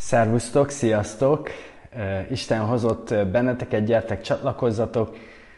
Szervusztok, sziasztok! Isten hozott benneteket, gyertek, csatlakozzatok!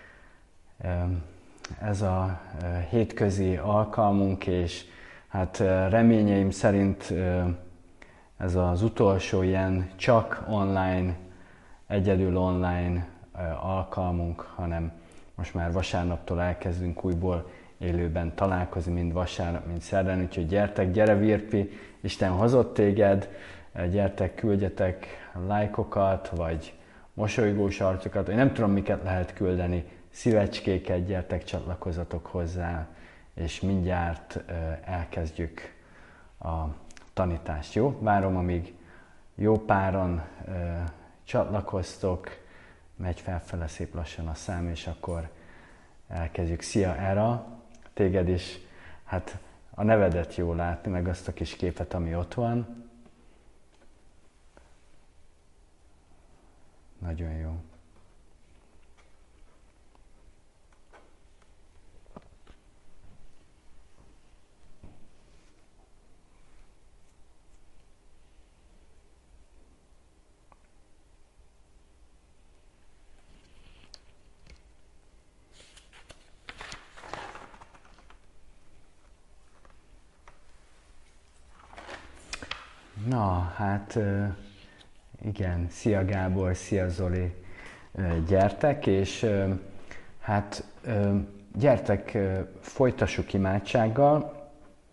Ez a hétközi alkalmunk, és hát reményeim szerint ez az utolsó ilyen csak online, egyedül online alkalmunk, hanem most már vasárnaptól elkezdünk újból élőben találkozni, mind vasárnap, mind szerdán, úgyhogy gyertek, gyere Virpi, Isten hozott téged, gyertek, küldjetek lájkokat, vagy mosolygós arcokat, vagy nem tudom, miket lehet küldeni, szívecskéket, gyertek, csatlakozzatok hozzá, és mindjárt elkezdjük a tanítást, jó? Várom, amíg jó páran csatlakoztok, megy felfele szép lassan a szám, és akkor elkezdjük. Szia, Era! Téged is, hát a nevedet jó látni, meg azt a kis képet, ami ott van. Nagyon jó. Na, hát igen, szia Gábor, szia Zoli, gyertek, és hát gyertek, folytassuk imádsággal.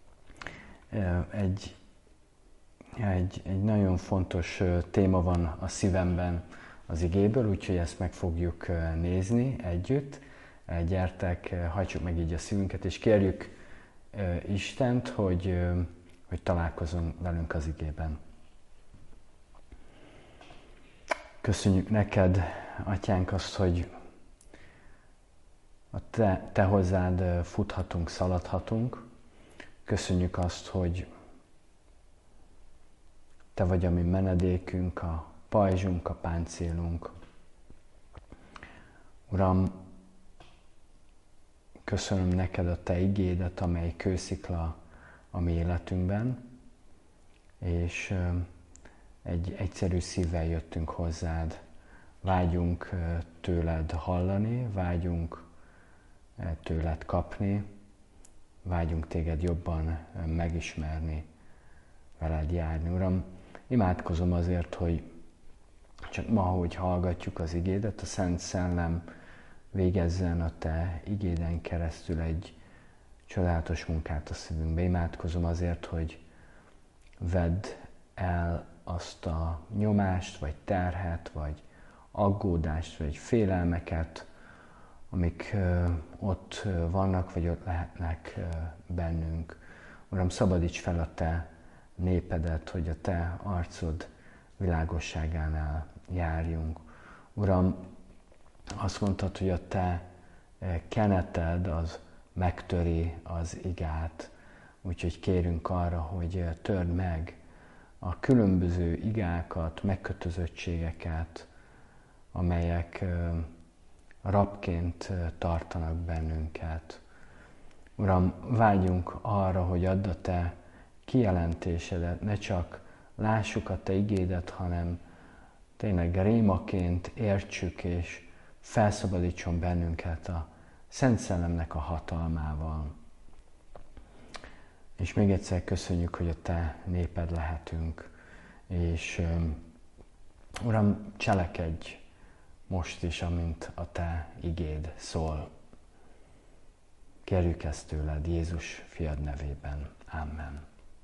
Egy nagyon fontos téma van a szívemben az igéből, úgyhogy ezt meg fogjuk nézni együtt. Gyertek, hajtsuk meg így a szívünket, és kérjük Istent, hogy találkozzon velünk az igében. Köszönjük neked, Atyánk, azt, hogy te hozzád futhatunk, szaladhatunk. Köszönjük azt, hogy te vagy a mi menedékünk, a pajzsunk, a páncélunk. Uram, köszönöm neked a te igédet, amely kőszikla a mi életünkben, és egy egyszerű szívvel jöttünk hozzád. Vágyunk tőled hallani, vágyunk tőled kapni, vágyunk téged jobban megismerni, veled járni. Uram, imádkozom azért, hogy csak ma, hogy hallgatjuk az igédet, a Szent Szellem végezzen a te igéden keresztül egy csodálatos munkát a szívünkbe. Imádkozom azért, hogy vedd el azt a nyomást, vagy terhet, vagy aggódást, vagy félelmeket, amik ott vannak, vagy ott lehetnek bennünk. Uram, szabadíts fel a te népedet, hogy a te arcod világosságánál járjunk. Uram, azt mondtad, hogy a te keneted az megtöri az igát, úgyhogy kérünk arra, hogy törd meg a különböző igákat, megkötözöttségeket, amelyek rabként tartanak bennünket. Uram, vágyjunk arra, hogy add a te kijelentésedet, ne csak lássuk a te igédet, hanem tényleg rémaként értsük, és felszabadítson bennünket a Szent Szellemnek a hatalmával. És még egyszer köszönjük, hogy a te néped lehetünk, és Uram, cselekedj most is, amint a te igéd szól. Kérjük ezt tőled, Jézus fiad nevében. Amen.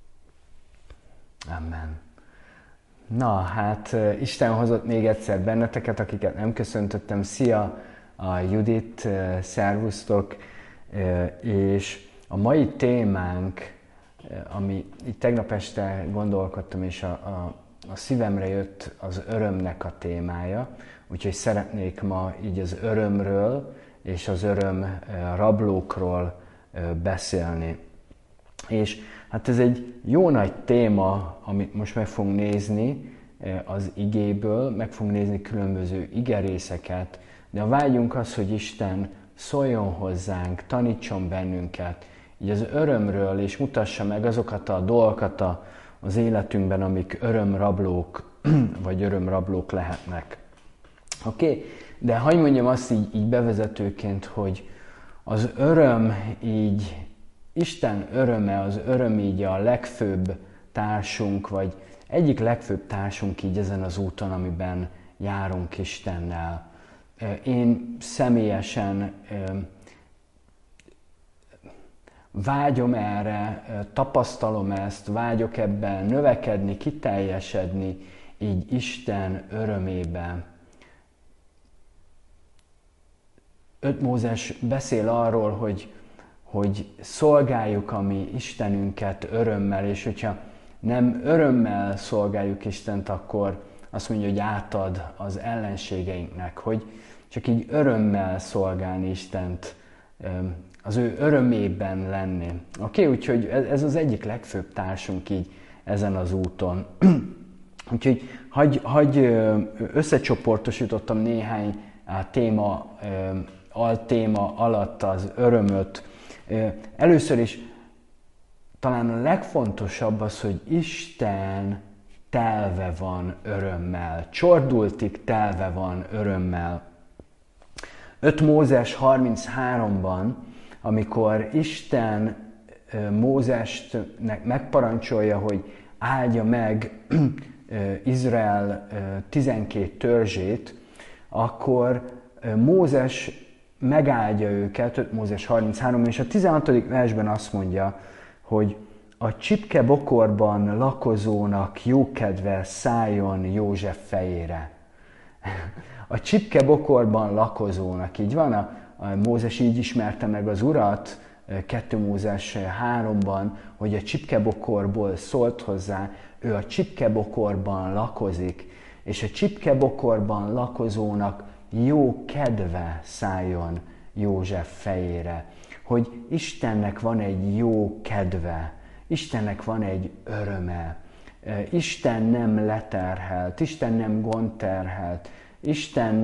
Amen. Na, hát Isten hozott még egyszer benneteket, akiket nem köszöntöttem. Szia, a Judit, szervusztok, és a mai témánk, ami így tegnap este gondolkodtam, és a szívemre jött az örömnek a témája, úgyhogy szeretnék ma így az örömről és az öröm rablókról beszélni. És hát ez egy jó nagy téma, amit most meg fogunk nézni az igéből, meg fogunk nézni különböző igerészeket, de a vágyunk az, hogy Isten szóljon hozzánk, tanítson bennünket, így az örömről, és mutassa meg azokat a dolgokat az életünkben, amik örömrablók vagy örömrablók lehetnek. Oké? De hagyj mondjam azt így bevezetőként, hogy az öröm így, Isten öröme, az öröm így a legfőbb társunk, vagy egyik legfőbb társunk így ezen az úton, amiben járunk Istennel. Én személyesen vágyom erre, tapasztalom ezt, vágyok ebben növekedni, kiteljesedni, így Isten örömében. 5 Mózes beszél arról, hogy szolgáljuk a mi Istenünket örömmel, és hogyha nem örömmel szolgáljuk Istent, akkor azt mondja, hogy átad az ellenségeinknek, hogy csak így örömmel szolgálni Istent, az ő örömében lenni. Oké? Úgyhogy ez az egyik legfőbb társunk így ezen az úton. Úgyhogy hagy összecsoportosítottam néhány altéma alatt az örömöt. Először is talán a legfontosabb az, hogy Isten telve van örömmel, csordultig telve van örömmel. 5 Mózes 33-ban, amikor Isten Mózesnek megparancsolja, hogy áldja meg Izrael 12 törzsét, akkor Mózes megáldja őket, 5 Mózes 33, és a 16. versben azt mondja, hogy a csipkebokorban lakozónak jókedve szálljon József fejére. A csipkebokorban lakozónak, így van? A Mózes így ismerte meg az Urat, 2 Mózes 3-ban, hogy a csipkebokorból szólt hozzá, ő a csipkebokorban lakozik, és a csipkebokorban lakozónak jó kedve szálljon József fejére. Hogy Istennek van egy jó kedve, Istennek van egy öröme, Isten nem leterhelt, Isten nem gondterhelt, Isten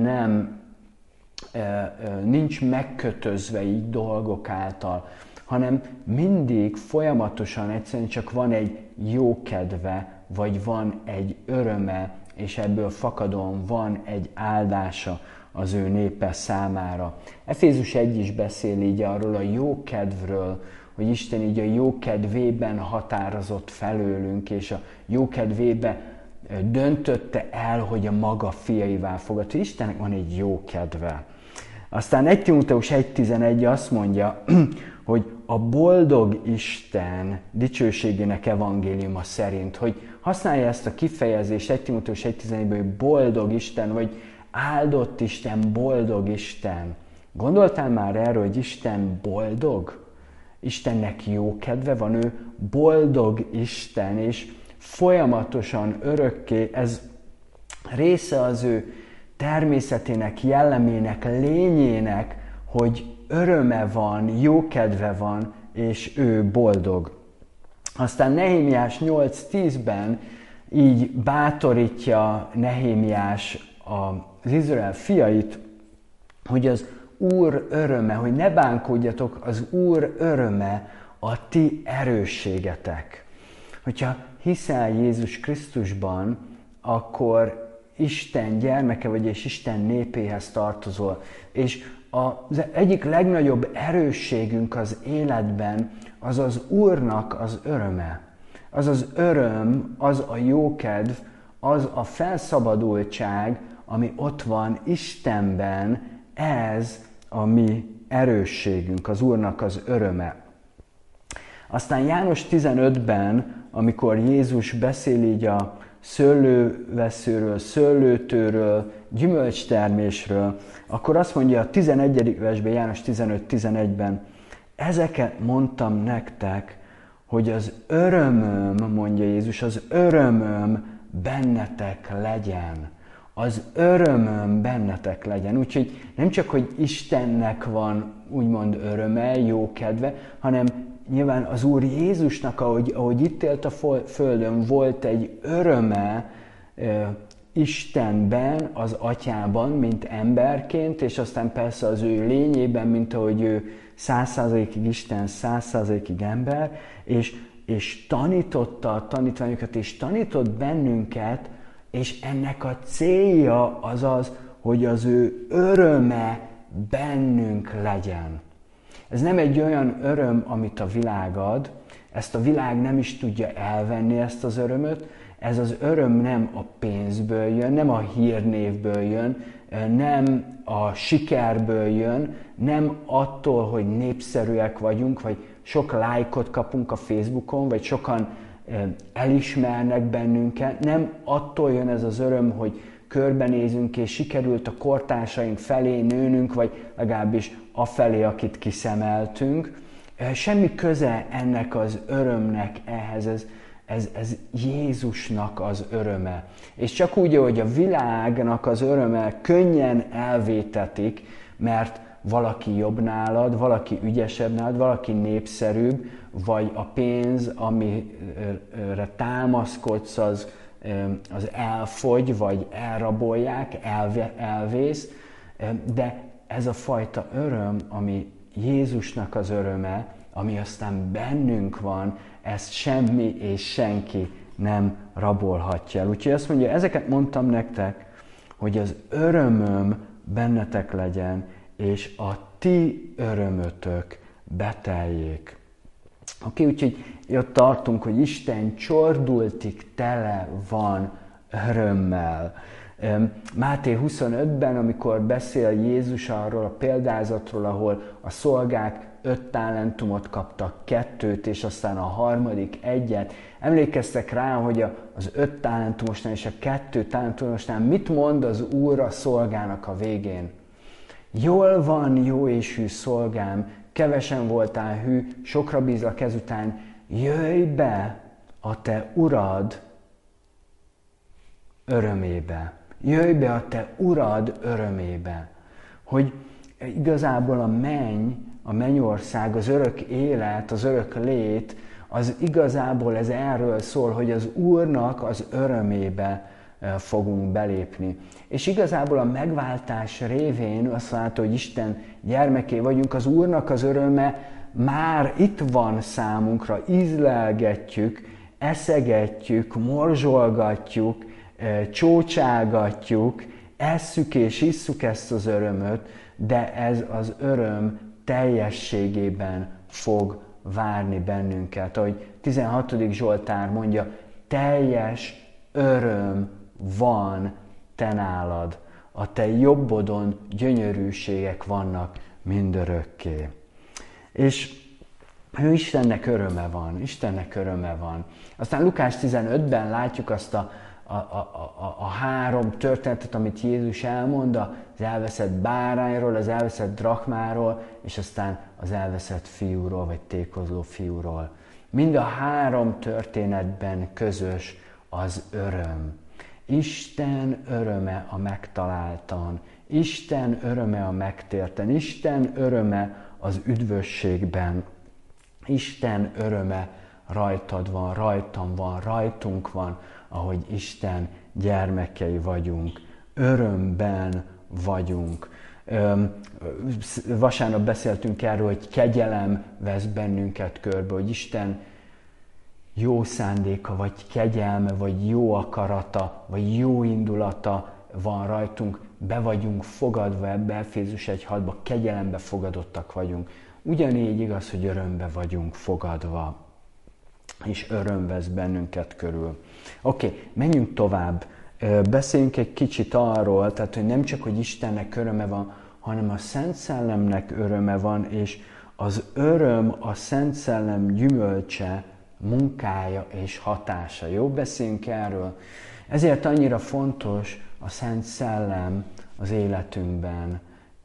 nincs megkötözve így dolgok által, hanem mindig folyamatosan egyszerűen csak van egy jó kedve, vagy van egy öröme, és ebből fakadóan van egy áldása az ő népe számára. Efézus 1 is beszél így arról a jó kedvről, hogy Isten így a jó kedvében határozott felőlünk, és a jó kedvébe döntötte el, hogy a maga fiaivá fogad. Istennek van egy jó kedve. Aztán 1 Timóteus 1.11 azt mondja, hogy a boldog Isten dicsőségének evangéliuma szerint, hogy használja ezt a kifejezést 1 Timóteus 1.11-ben, hogy boldog Isten, vagy áldott Isten, boldog Isten. Gondoltál már erről, hogy Isten boldog? Istennek jó kedve van, ő boldog Isten, és folyamatosan örökké ez része az ő természetének, jellemének, lényének, hogy öröme van, jó kedve van, és ő boldog. Aztán Nehémiás 8.10-ben így bátorítja Nehémiás az Izrael fiait, hogy az Úr öröme, hogy ne bánkódjatok, az Úr öröme a ti erősségetek. Hogyha hiszel Jézus Krisztusban, akkor Isten gyermeke vagy, és Isten népéhez tartozol. És az egyik legnagyobb erősségünk az életben az az Úrnak az öröme. Az az öröm, az a jókedv, az a felszabadultság, ami ott van Istenben, ez a mi erősségünk, az Úrnak az öröme. Aztán János 15-ben, amikor Jézus beszél így a szőlőveszőről, szőlőtőről, gyümölcstermésről, akkor azt mondja a 11. versben, János 15.11-ben, ezeket mondtam nektek, hogy az örömöm, mondja Jézus, az örömöm bennetek legyen. Az örömöm bennetek legyen. Úgyhogy nem csak, hogy Istennek van úgymond öröme, jó kedve, hanem nyilván az Úr Jézusnak, ahogy itt élt a földön, volt egy öröme Istenben, az Atyában, mint emberként, és aztán persze az ő lényében, mint ahogy ő 100%-ig Isten, 100%-ig ember, és tanította a tanítványokat, és tanított bennünket és ennek a célja az az, hogy az ő öröme bennünk legyen. Ez nem egy olyan öröm, amit a világ ad, ezt a világ nem is tudja elvenni, ezt az örömöt, ez az öröm nem a pénzből jön, nem a hírnévből jön, nem a sikerből jön, nem attól, hogy népszerűek vagyunk, vagy sok lájkot kapunk a Facebookon, vagy sokan elismernek bennünket, nem attól jön ez az öröm, hogy körbenézünk, és sikerült a kortársaink felé nőnünk, vagy legalábbis afelé, akit kiszemeltünk. Semmi köze ennek az örömnek ehhez, ez Jézusnak az öröme. És csak úgy, hogy a világnak az öröme könnyen elvétetik, mert valaki jobb nálad, valaki ügyesebb nálad, valaki népszerűbb, vagy a pénz, amire támaszkodsz, az elfogy, vagy elrabolják, elvész, de ez a fajta öröm, ami Jézusnak az öröme, ami aztán bennünk van, ezt semmi és senki nem rabolhatja el. Úgyhogy azt mondja, ezeket mondtam nektek, hogy az örömöm bennetek legyen, és a ti örömötök beteljék. Oké, úgyhogy ott tartunk, hogy Isten csordultig tele van örömmel. Máté 25-ben, amikor beszél Jézus arról a példázatról, ahol a szolgák 5 talentumot kaptak, 2, és aztán a harmadik 1, emlékeztek rá, hogy az 5 talentumosnál és a 2 talentumosnál mit mond az Úr a szolgának a végén? Jól van, jó és hű szolgám, kevesen voltál hű, sokra bízlak ezután, jöjj be a te urad örömébe. Jöjj be a te urad örömébe. Hogy igazából a mennyország, az örök élet, az örök lét, az igazából ez erről szól, hogy az Úrnak az örömébe fogunk belépni. És igazából a megváltás révén azt látod, hogy Isten gyermeké vagyunk, az Úrnak az öröme már itt van számunkra, ízlelgetjük, eszegetjük, morzsolgatjuk, csócságatjuk, esszük és isszuk ezt az örömöt, de ez az öröm teljességében fog várni bennünket. Ahogy 16. Zsoltár mondja, teljes öröm van te nálad, a te jobbodon gyönyörűségek vannak mindörökké. És Istennek öröme van, Istennek öröme van. Aztán Lukás 15-ben látjuk azt a 3 történetet, amit Jézus elmond, az elveszett bárányról, az elveszett drachmáról, és aztán az elveszett fiúról, vagy tékozló fiúról. Mind a 3 történetben közös az öröm. Isten öröme a megtaláltan, Isten öröme a megtérten, Isten öröme az üdvösségben, Isten öröme rajtad van, rajtam van, rajtunk van, ahogy Isten gyermekei vagyunk. Örömben vagyunk. Vasárnap beszéltünk erről, hogy kegyelem vesz bennünket körbe, hogy Isten jó szándéka, vagy kegyelme, vagy jó akarata, vagy jó indulata van rajtunk, be vagyunk fogadva ebbe, Efézus 1.6-ba, kegyelembe fogadottak vagyunk. Ugyanígy igaz, hogy örömbe vagyunk fogadva, és öröm vesz bennünket körül. Oké, menjünk tovább. Beszéljünk egy kicsit arról, tehát, hogy nem csak, hogy Istennek öröme van, hanem a Szent Szellemnek öröme van, és az öröm a Szent Szellem gyümölcse, munkája és hatása. Jó, beszéljünk erről. Ezért annyira fontos a Szent Szellem az életünkben.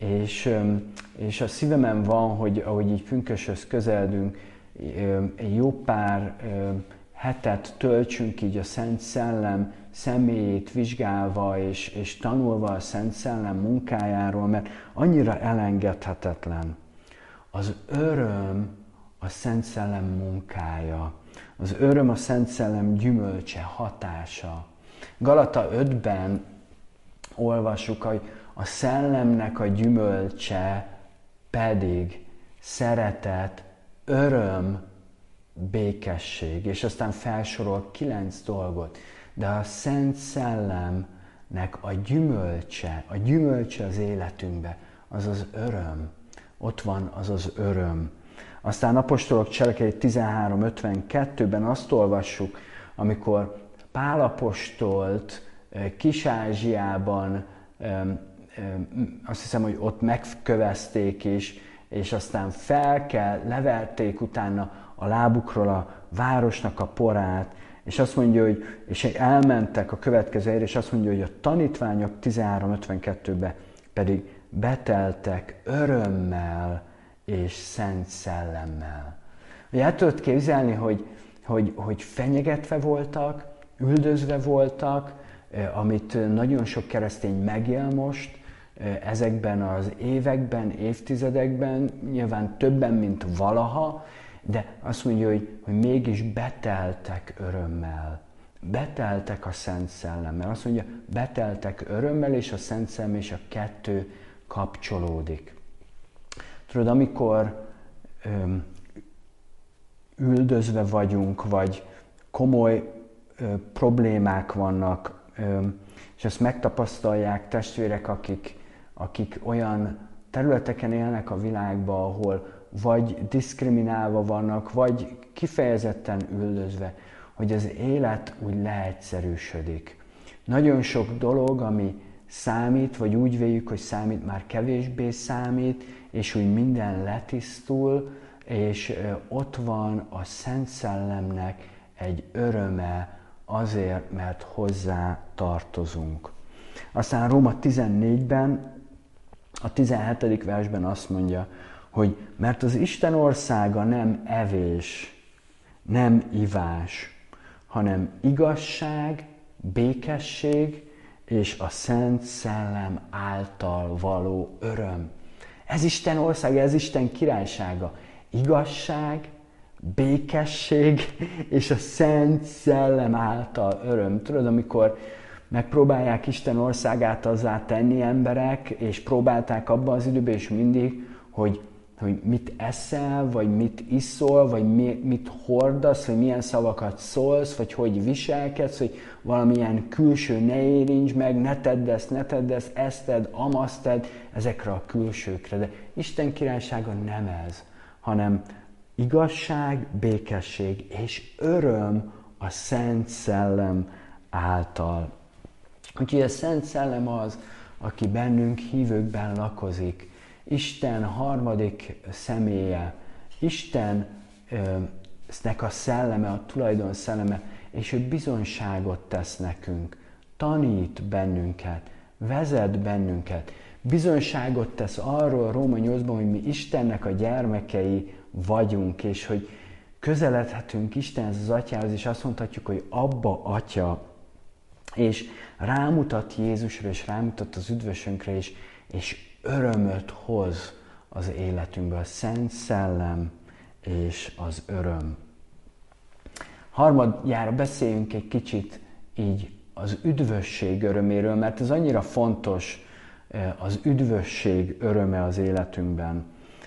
És a szívemen van, hogy ahogy így pünköshöz közeledünk, egy jó pár hetet töltsünk így a Szent Szellem személyét vizsgálva és tanulva a Szent Szellem munkájáról, mert annyira elengedhetetlen. Az öröm a Szent Szellem munkája, az öröm a Szent Szellem gyümölcse, hatása. Galata 5-ben olvassuk, hogy a szellemnek a gyümölcse pedig szeretet, öröm, békesség, és aztán felsorol 9 dolgot. de a Szent Szellemnek a gyümölcse az életünkbe, az az öröm. Ott van az az öröm. Aztán apostolok cselekedetei 13:52-ben azt olvassuk, amikor Pál apostolt Kis-Ázsiában, azt hiszem, hogy ott megkövezték is, és aztán leverték utána a lábukról a városnak a porát, és azt mondja, hogy és elmentek a következő helyre, és azt mondja, hogy a tanítványok 13:52-ben pedig beteltek örömmel és Szent Szellemmel. Ugye el tudod képzelni, hogy fenyegetve voltak, üldözve voltak, amit nagyon sok keresztény megél most, ezekben az években, évtizedekben, nyilván többen, mint valaha, de azt mondja, hogy mégis beteltek örömmel. Beteltek a Szent Szellemmel. Azt mondja, beteltek örömmel, és a Szent Szellem és a kettő kapcsolódik. Tudod, amikor üldözve vagyunk, vagy komoly problémák vannak, és ezt megtapasztalják testvérek, akik olyan területeken élnek a világban, ahol vagy diszkriminálva vannak, vagy kifejezetten üldözve, hogy az élet úgy leegyszerűsödik. Nagyon sok dolog, ami számít, vagy úgy véljük, hogy számít, már kevésbé számít, és úgy minden letisztul, és ott van a Szent Szellemnek egy öröme azért, mert hozzá tartozunk. Aztán Róma 14-ben, a 17. versben azt mondja, hogy mert az Isten országa nem evés, nem ivás, hanem igazság, békesség és a Szent Szellem által való öröm. Ez Isten országa, ez Isten királysága. Igazság, békesség és a Szent Szellem által öröm. Tudod, amikor megpróbálják Isten országát azzá tenni emberek, és próbálták abban az időben is mindig, hogy mit eszel, vagy mit iszol, vagy mit hordasz, vagy milyen szavakat szólsz, vagy hogy viselkedsz, hogy valamilyen külső ne érints meg, ne tedd ezt, ezt tedd, amazt tedd, ezekre a külsőkre. De Isten királysága nem ez, hanem igazság, békesség és öröm a Szent Szellem által. Úgyhogy a Szent Szellem az, aki bennünk hívőkben lakozik. Isten harmadik személye, Istennek a szelleme, a tulajdon szelleme, és ő bizonyságot tesz nekünk, tanít bennünket, vezet bennünket, bizonyságot tesz arról Róma 8-ban, hogy mi Istennek a gyermekei vagyunk, és hogy közeledhetünk Istenhez, az Atyához, és azt mondhatjuk, hogy Abba, Atya, és rámutat Jézusra, és rámutat az üdvösünkre is, és örömöt hoz az életünkbe, a Szent Szellem és az öröm. Harmadjára beszéljünk egy kicsit így az üdvösség öröméről, mert ez annyira fontos, az üdvösség öröme az életünkben.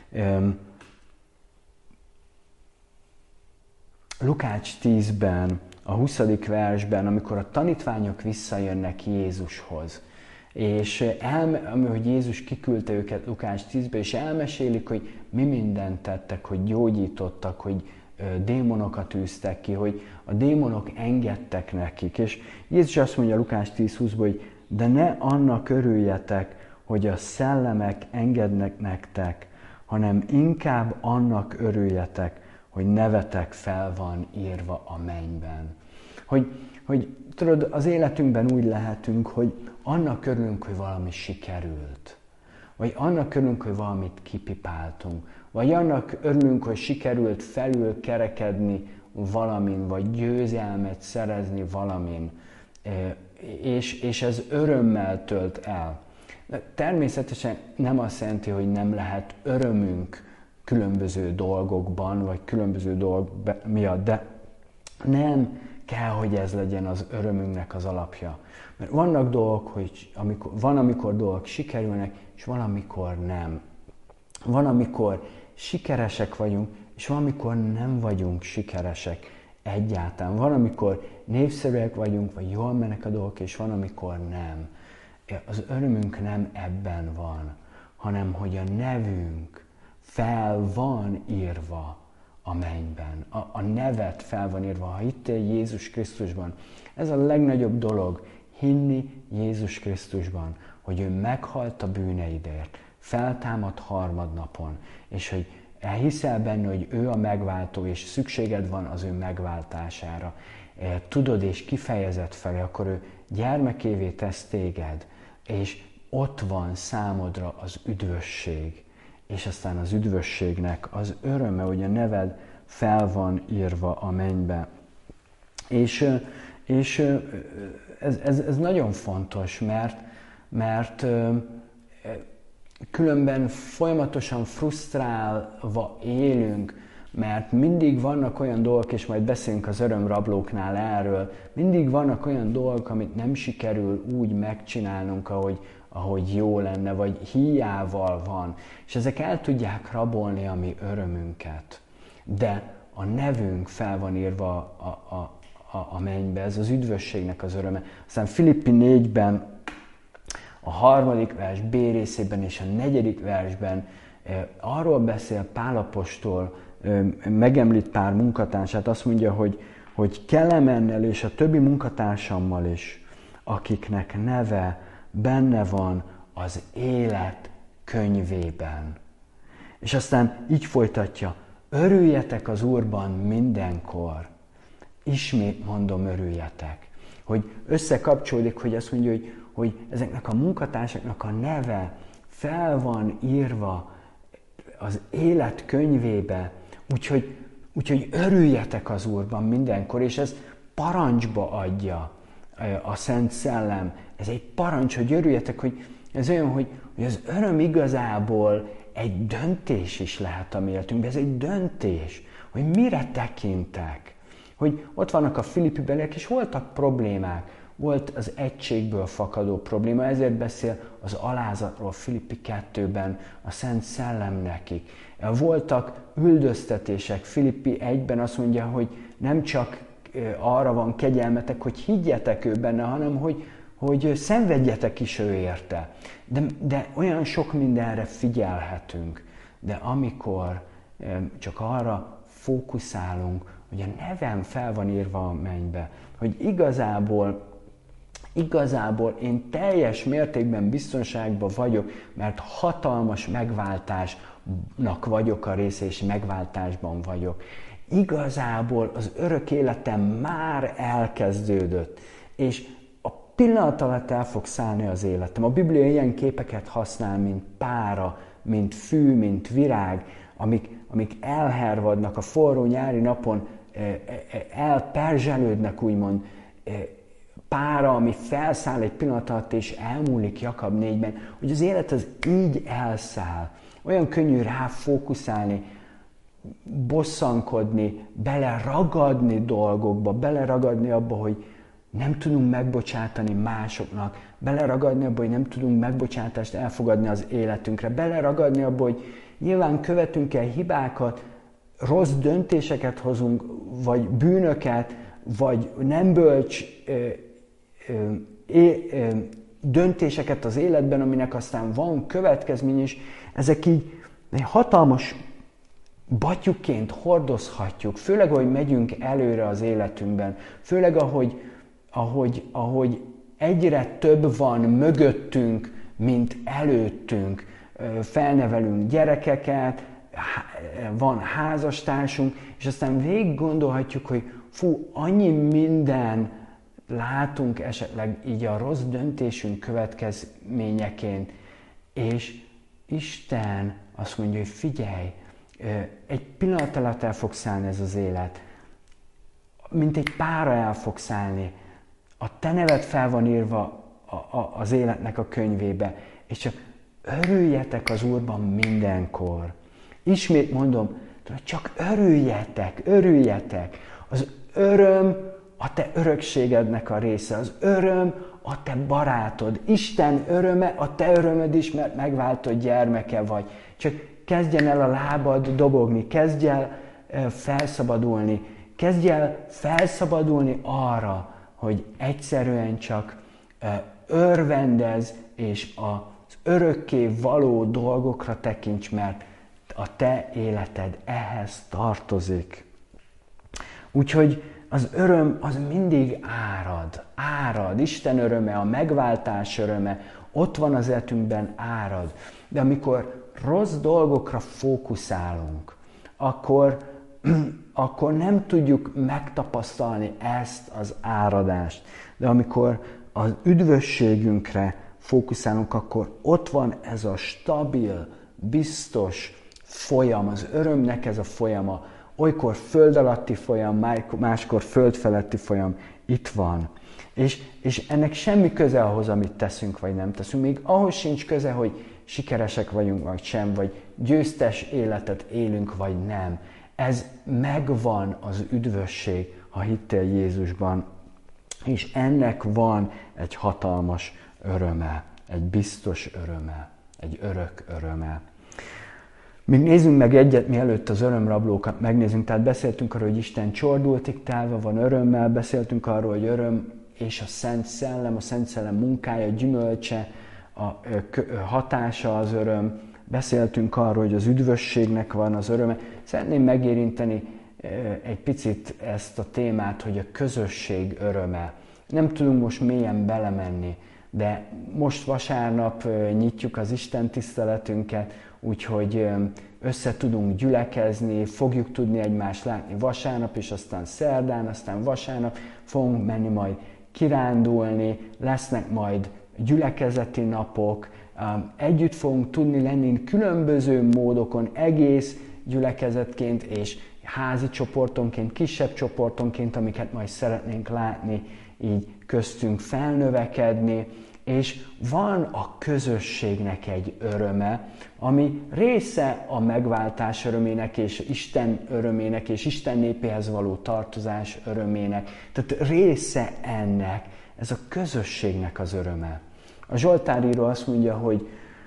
Lukács 10-ben, a 20. versben, amikor a tanítványok visszajönnek Jézushoz, és hogy Jézus kiküldte őket Lukács 10-be, és elmesélik, hogy mi mindent tettek, hogy gyógyítottak, hogy démonokat űztek ki, hogy a démonok engedtek nekik. És Jézus azt mondja Lukács 10:20-ban, hogy de ne annak örüljetek, hogy a szellemek engednek nektek, hanem inkább annak örüljetek, hogy nevetek fel van írva a mennyben. Hogy tudod, az életünkben úgy lehetünk, hogy annak örülünk, hogy valami sikerült. Vagy annak örülünk, hogy valamit kipipáltunk. Vagy annak örülünk, hogy sikerült felül kerekedni valamin, vagy győzelmet szerezni valamin. És ez örömmel tölt el. De természetesen nem azt jelenti, hogy nem lehet örömünk különböző dolgokban, vagy különböző dolgok miatt, de nem kell, hogy ez legyen az örömünknek az alapja. Mert vannak dolgok, van, amikor dolgok sikerülnek, és van, amikor nem. Van, amikor sikeresek vagyunk, és van, amikor nem vagyunk sikeresek egyáltalán. Van, amikor népszerűek vagyunk, vagy jól mennek a dolgok, és van, amikor nem. Az örömünk nem ebben van, hanem hogy a nevünk fel van írva a mennyben. A nevet fel van írva, ha hittél Jézus Krisztusban. Ez a legnagyobb dolog, hinni Jézus Krisztusban, hogy ő meghalt a bűneidért, feltámad harmadnapon, és hogy elhiszel benne, hogy ő a megváltó, és szükséged van az ő megváltására. Tudod és kifejezed felé, akkor ő gyermekévé tesz téged, és ott van számodra az üdvösség. És aztán az üdvösségnek az öröme, hogy a neved fel van írva a mennybe. És ez nagyon fontos, mert különben folyamatosan frusztrálva élünk, mert mindig vannak olyan dolgok, és majd beszélünk az örömrablóknál erről, mindig vannak olyan dolgok, amit nem sikerül úgy megcsinálnunk, ahogy jó lenne, vagy hiával van. És ezek el tudják rabolni a mi örömünket. De a nevünk fel van írva a mennybe, ez az üdvösségnek az öröme. Aztán Filippi 4-ben, a 3. vers B részében és a 4. versben arról beszél Pál apostol, megemlít pár munkatársát, azt mondja, hogy Kelemennel és a többi munkatársammal is, akiknek neve benne van az élet könyvében. És aztán így folytatja, örüljetek az Úrban mindenkor. Ismét mondom, örüljetek. Hogy összekapcsolódik, hogy azt mondja, hogy ezeknek a munkatársaknak a neve fel van írva az élet könyvébe, úgyhogy örüljetek az Úrban mindenkor, és ez parancsba adja a Szent Szellem. Ez egy parancs, hogy örüljetek, hogy ez olyan, hogy az öröm igazából egy döntés is lehet a mi életünkben. Ez egy döntés, hogy mire tekintek. Hogy ott vannak a filippi beliek, és voltak problémák. Volt az egységből fakadó probléma, ezért beszél az alázatról Filippi 2-ben a Szent Szellem nekik. Voltak üldöztetések, Filippi 1-ben azt mondja, hogy nem csak arra van kegyelmetek, hogy higgyetek ő benne, hanem hogy szenvedjetek is ő érte. De olyan sok mindenre figyelhetünk. De amikor csak arra fókuszálunk, hogy a nevem fel van írva a mennybe, hogy igazából én teljes mértékben biztonságban vagyok, mert hatalmas megváltásnak vagyok a része, és megváltásban vagyok. Igazából az örök életem már elkezdődött, és a pillanat alatt el fog szállni az életem. A Biblia ilyen képeket használ, mint pára, mint fű, mint virág, amik elhervadnak a forró nyári napon, elperzselődnek, úgymond, pára, ami felszáll egy pillanat alatt, és elmúlik Jakab 4-ben, hogy az élet az így elszáll. Olyan könnyű rá fókuszálni, bosszankodni, beleragadni dolgokba, beleragadni abba, hogy nem tudunk megbocsátani másoknak, beleragadni abba, hogy nem tudunk megbocsátást elfogadni az életünkre, beleragadni abba, hogy nyilván követünk el hibákat, rossz döntéseket hozunk, vagy bűnöket, vagy nem bölcs döntéseket az életben, aminek aztán van következmény is, ezek így hatalmas batyukként hordozhatjuk, főleg, ahogy megyünk előre az életünkben, főleg, ahogy egyre több van mögöttünk, mint előttünk, felnevelünk gyerekeket, van házastársunk, és aztán végig gondolhatjuk, hogy annyi minden látunk esetleg így a rossz döntésünk következményeként, és Isten azt mondja, hogy figyelj, egy pillanat alatt el fog szállni ez az élet, mint egy pára el fog szállni. A te neved fel van írva az életnek a könyvébe, és csak örüljetek az Úrban mindenkor. Ismét mondom, csak örüljetek. Az öröm a te örökségednek a része, az öröm a te barátod. Isten öröme a te örömöd is, mert megváltott gyermeke vagy. Csak kezdjen el a lábad dobogni, kezdj el felszabadulni, Kezdj el felszabadulni arra, hogy egyszerűen csak örvendezz, és az örökké való dolgokra tekints, mert a te életed ehhez tartozik. Úgyhogy az öröm az mindig árad. Isten öröme, a megváltás öröme, ott van az életünkben, árad. De amikor rossz dolgokra fókuszálunk, akkor nem tudjuk megtapasztalni ezt az áradást. De amikor az üdvösségünkre fókuszálunk, akkor ott van ez a stabil, biztos folyam, az örömnek ez a folyama, olykor föld alatti folyam, máskor föld feletti folyam, itt van. És ennek semmi köze ahhoz, amit teszünk, vagy nem teszünk. Még ahhoz sincs köze, hogy sikeresek vagyunk, vagy sem, vagy győztes életet élünk, vagy nem. Ez megvan az üdvösség, ha hittél Jézusban. És ennek van egy hatalmas öröme, egy biztos öröme, egy örök öröme. Még nézzünk meg egyet, mielőtt az örömrablókat megnézzünk. Tehát beszéltünk arról, hogy Isten csordultig telve van örömmel, beszéltünk arról, hogy öröm és a Szent Szellem munkája, gyümölcse, a hatása az öröm. Beszéltünk arról, hogy az üdvösségnek van az öröme. Szeretném megérinteni egy picit ezt a témát, hogy a közösség öröme. Nem tudunk most mélyen belemenni, de most vasárnap nyitjuk az Isten tiszteletünket, úgyhogy össze tudunk gyülekezni, fogjuk tudni egymást látni vasárnap, és aztán szerdán, aztán vasárnap fogunk menni majd kirándulni, lesznek majd gyülekezeti napok, együtt fogunk tudni lenni különböző módokon, egész gyülekezetként és házi csoportonként, kisebb csoportonként, amiket majd szeretnénk látni, így köztünk felnövekedni, és van a közösségnek egy öröme, ami része a megváltás örömének, és Isten örömének, és Isten népéhez való tartozás örömének. Tehát része ennek, ez a közösségnek az öröme. A Zsoltáríró azt mondja, hogy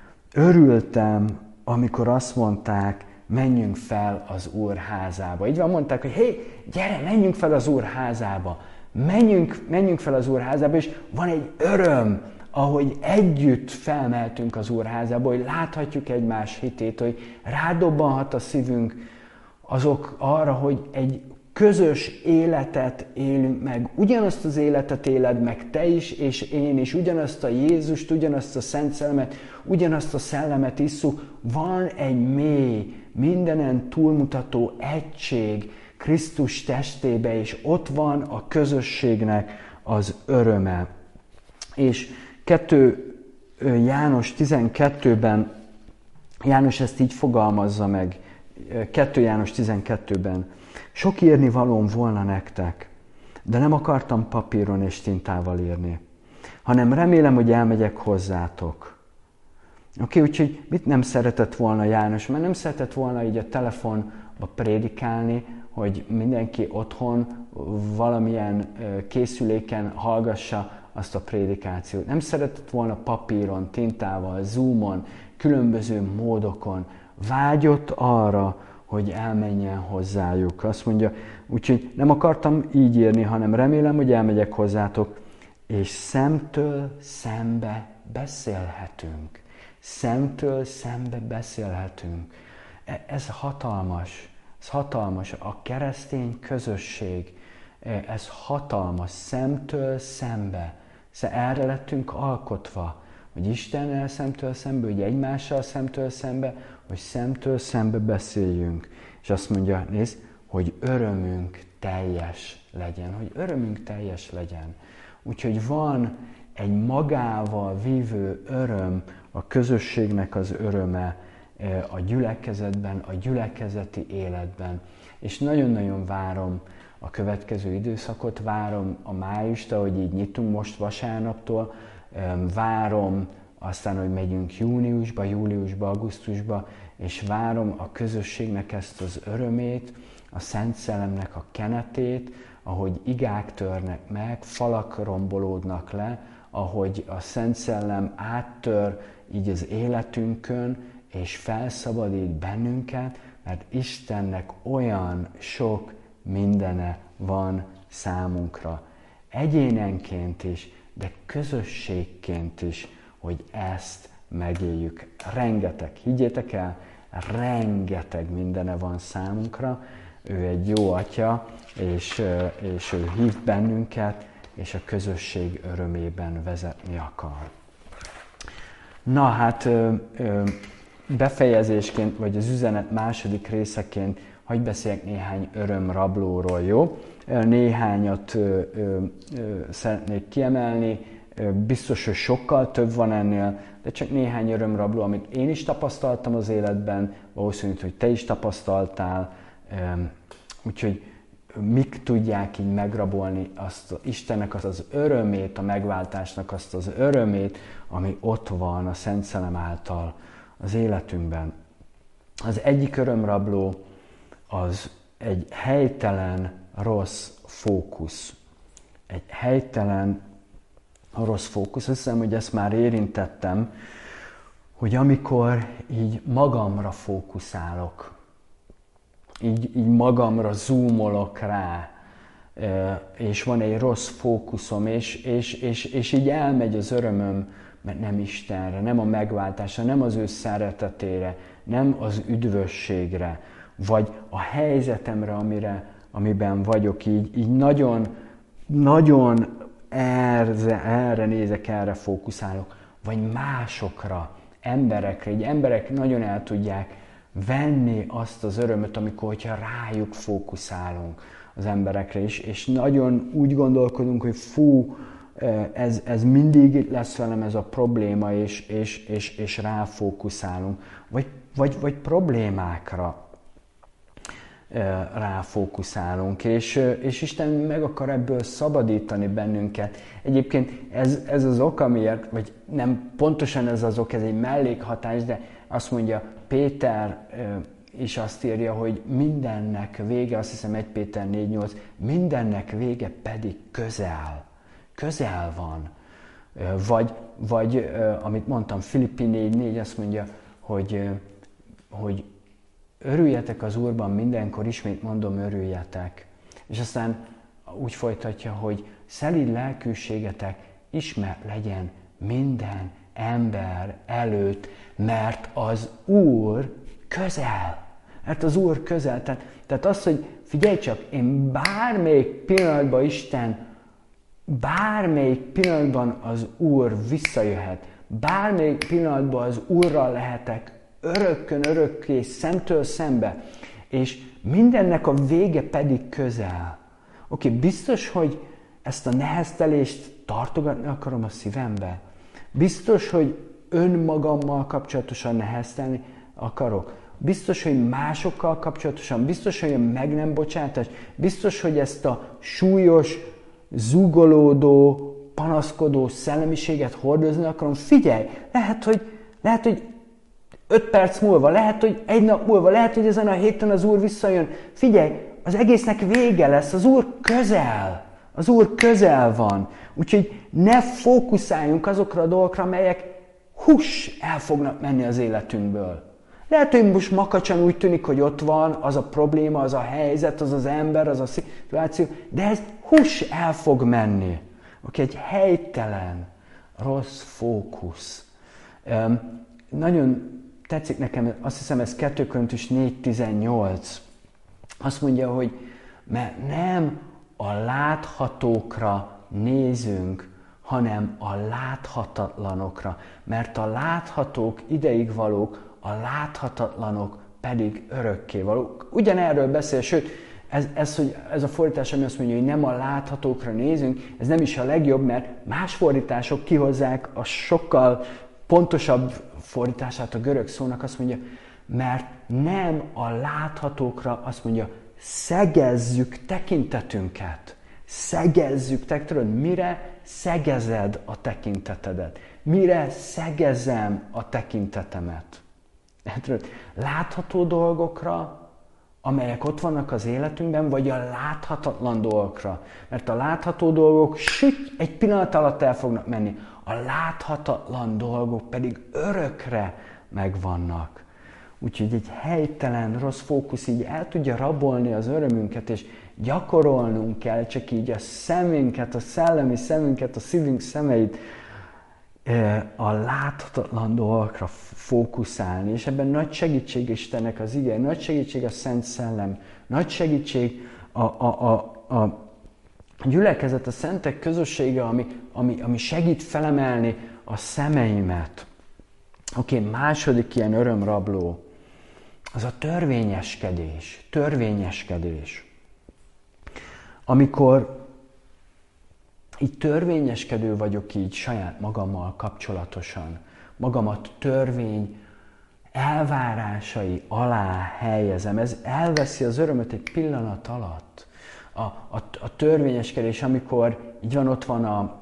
örültem, amikor azt mondták, menjünk fel az Úr házába. Így van, mondták, hogy hé, gyere, menjünk fel az Úr házába. Menjünk fel az Úr házába, és van egy öröm, ahogy együtt felmeltünk az Úr házába, hogy láthatjuk egymás hitét, hogy rádobbanhat a szívünk azok arra, hogy egy közös életet élünk meg. Ugyanazt az életet éled meg te is, és én is. Ugyanazt a Jézust, ugyanazt a Szent Szellemet, ugyanazt a szellemet isszuk. Van egy mély, mindenen túlmutató egység Krisztus testébe, és ott van a közösségnek az öröme. És 2 János 12-ben, János ezt így fogalmazza meg, 2 János 12-ben, sok írnivalóm volna nektek, de nem akartam papíron és tintával írni, hanem remélem, hogy elmegyek hozzátok. Oké, úgyhogy mit nem szeretett volna János? Mert nem szeretett volna így a telefonba prédikálni, hogy mindenki otthon valamilyen készüléken hallgassa azt a prédikációt. Nem szeretett volna papíron, tintával, Zoomon, különböző módokon. Vágyott arra, hogy elmenjen hozzájuk. Azt mondja, úgyhogy nem akartam így írni, hanem remélem, hogy elmegyek hozzátok, és szemtől szembe beszélhetünk. Szemtől szembe beszélhetünk. Ez hatalmas. Ez hatalmas. A keresztény közösség, ez hatalmas. Szemtől szembe. Erre lettünk alkotva, hogy Istennel szemtől szembe, hogy egymással szemtől szembe, hogy szemtől szembe beszéljünk. És azt mondja, nézd, hogy örömünk teljes legyen. Hogy örömünk teljes legyen. Úgyhogy van egy magával vívő öröm, a közösségnek az öröme a gyülekezetben, a gyülekezeti életben. És nagyon-nagyon várom a következő időszakot, várom a májust, ahogy így nyitunk most vasárnaptól, várom aztán, hogy megyünk júniusba, júliusba, augusztusba, és várom a közösségnek ezt az örömét, a Szent Szellemnek a kenetét, ahogy igák törnek meg, falak rombolódnak le, ahogy a Szent Szellem áttör így az életünkön, és felszabadít bennünket, mert Istennek olyan sok mindene van számunkra. Egyénenként is, de közösségként is, hogy ezt megéljük. Rengeteg, higgyétek el, rengeteg mindene van számunkra. Ő egy jó atya, és ő hív bennünket, és a közösség örömében vezetni akar. Na hát, befejezésként, vagy az üzenet második részeként hadd beszéljek néhány örömrablóról, jó? Néhányat szeretnék kiemelni, biztos, hogy sokkal több van ennél, de csak néhány örömrabló, amit én is tapasztaltam az életben, valószínű, hogy te is tapasztaltál, úgyhogy mik tudják így megrabolni Istennek azt az örömét, a megváltásnak azt az örömét, ami ott van a Szent Szellem által az életünkben. Az egyik örömrabló az egy helytelen rossz fókusz. Egy helytelen rossz fókusz. Azt hiszem, hogy ezt már érintettem, hogy amikor így magamra fókuszálok, így magamra zoomolok rá, és van egy rossz fókuszom, és így elmegy az örömöm, mert nem Istenre, nem a megváltásra, nem az ő szeretetére, nem az üdvösségre, vagy a helyzetemre, amiben vagyok, így nagyon erre nézek, erre fókuszálok, vagy másokra, emberekre, így emberek nagyon el tudják venni azt az örömöt, hogyha rájuk fókuszálunk az emberekre is, és nagyon úgy gondolkodunk, hogy ez mindig itt lesz velem ez a probléma, és ráfókuszálunk, vagy problémákra ráfókuszálunk, és Isten meg akar ebből szabadítani bennünket. Egyébként ez az ok, amiért, vagy nem pontosan ez az ok, ez egy mellékhatás, de azt mondja Péter is azt írja, hogy mindennek vége, azt hiszem 1 Péter 4.8, mindennek vége pedig közel van. Vagy amit mondtam, Filippi 4.4 azt mondja, hogy örüljetek az Úrban mindenkor, ismét mondom, örüljetek. És aztán úgy folytatja, hogy szelíd lelkűségetek ismert legyen minden ember előtt, mert az Úr közel. Mert az Úr közel. Tehát az, hogy figyelj csak, én bármelyik pillanatban az Úr visszajöhet. Bármelyik pillanatban az Úrral lehetek örökké, szemtől szembe. És mindennek a vége pedig közel. Oké, biztos, hogy ezt a neheztelést tartogatni akarom a szívembe? Biztos, hogy önmagammal kapcsolatosan neheztelni akarok? Biztos, hogy másokkal kapcsolatosan? Biztos, hogy a meg nem bocsátás? Biztos, hogy ezt a súlyos, zúgolódó, panaszkodó szellemiséget hordozni akarom? Figyelj, lehet, hogy 5 perc múlva, lehet, hogy 1 nap múlva, lehet, hogy ezen a héten az Úr visszajön. Figyelj, az egésznek vége lesz, az Úr közel. Az Úr közel van. Úgyhogy ne fókuszáljunk azokra a dolgokra, amelyek el fognak menni az életünkből. Lehet, hogy most makacsan úgy tűnik, hogy ott van az a probléma, az a helyzet, az az ember, az a szituáció, de ez el fog menni. Egy helytelen, rossz fókusz. Nagyon tetszik nekem, azt hiszem ez 2 Korintus 4.18. Azt mondja, hogy mert nem a láthatókra nézünk, hanem a láthatatlanokra. Mert a láthatók ideig valók, a láthatatlanok pedig örökké valók. Ugyanerről beszél, sőt, ez a fordítás, ami azt mondja, hogy nem a láthatókra nézünk, ez nem is a legjobb, mert más fordítások kihozzák a sokkal pontosabb fordítását a görög szónak, azt mondja, mert nem a láthatókra, azt mondja, szegezzük tekintetünket. Tudod, mire szegezed a tekintetedet? Mire szegezem a tekintetemet? Tudod, látható dolgokra, amelyek ott vannak az életünkben, vagy a láthatatlan dolgokra. Mert a látható dolgok egy pillanat alatt el fognak menni. A láthatatlan dolgok pedig örökre megvannak. Úgyhogy egy helytelen, rossz fókusz így el tudja rabolni az örömünket, gyakorolnunk kell, csak így a szemünket, a szellemi szemünket, a szívünk szemeit a láthatatlan dolgokra fókuszálni, és ebben nagy segítség Istennek az ige, nagy segítség a Szent Szellem, nagy segítség a gyülekezet, a szentek közössége, ami segít felemelni a szemeimet. Második ilyen örömrabló, az a törvényeskedés. Törvényeskedés. Amikor így törvényeskedő vagyok így saját magammal kapcsolatosan, magamat törvény elvárásai alá helyezem, ez elveszi az örömöt egy pillanat alatt. A törvényeskedés, amikor így van, ott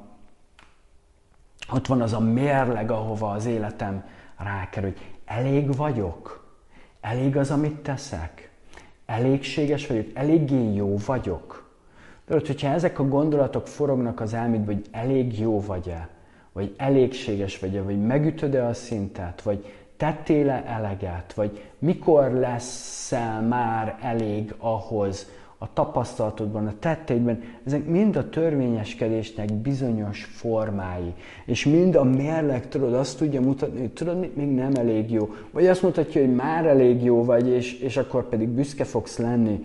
van az a mérleg, ahova az életem rákerül, hogy elég vagyok, elég az, amit teszek, elégséges vagyok, eléggé jó vagyok. De hogyha ezek a gondolatok forognak az elmédbe, hogy elég jó vagy-e, vagy elégséges vagy-e, vagy megütöd-e a szintet, vagy tettél-e eleget, vagy mikor leszel már elég ahhoz a tapasztalatodban, a tetteidben, ezek mind a törvényeskedésnek bizonyos formái. És mind a mérleg, tudod, azt tudja mutatni, hogy tudod, mit még nem elég jó. Vagy azt mutatja, hogy már elég jó vagy, és akkor pedig büszke fogsz lenni.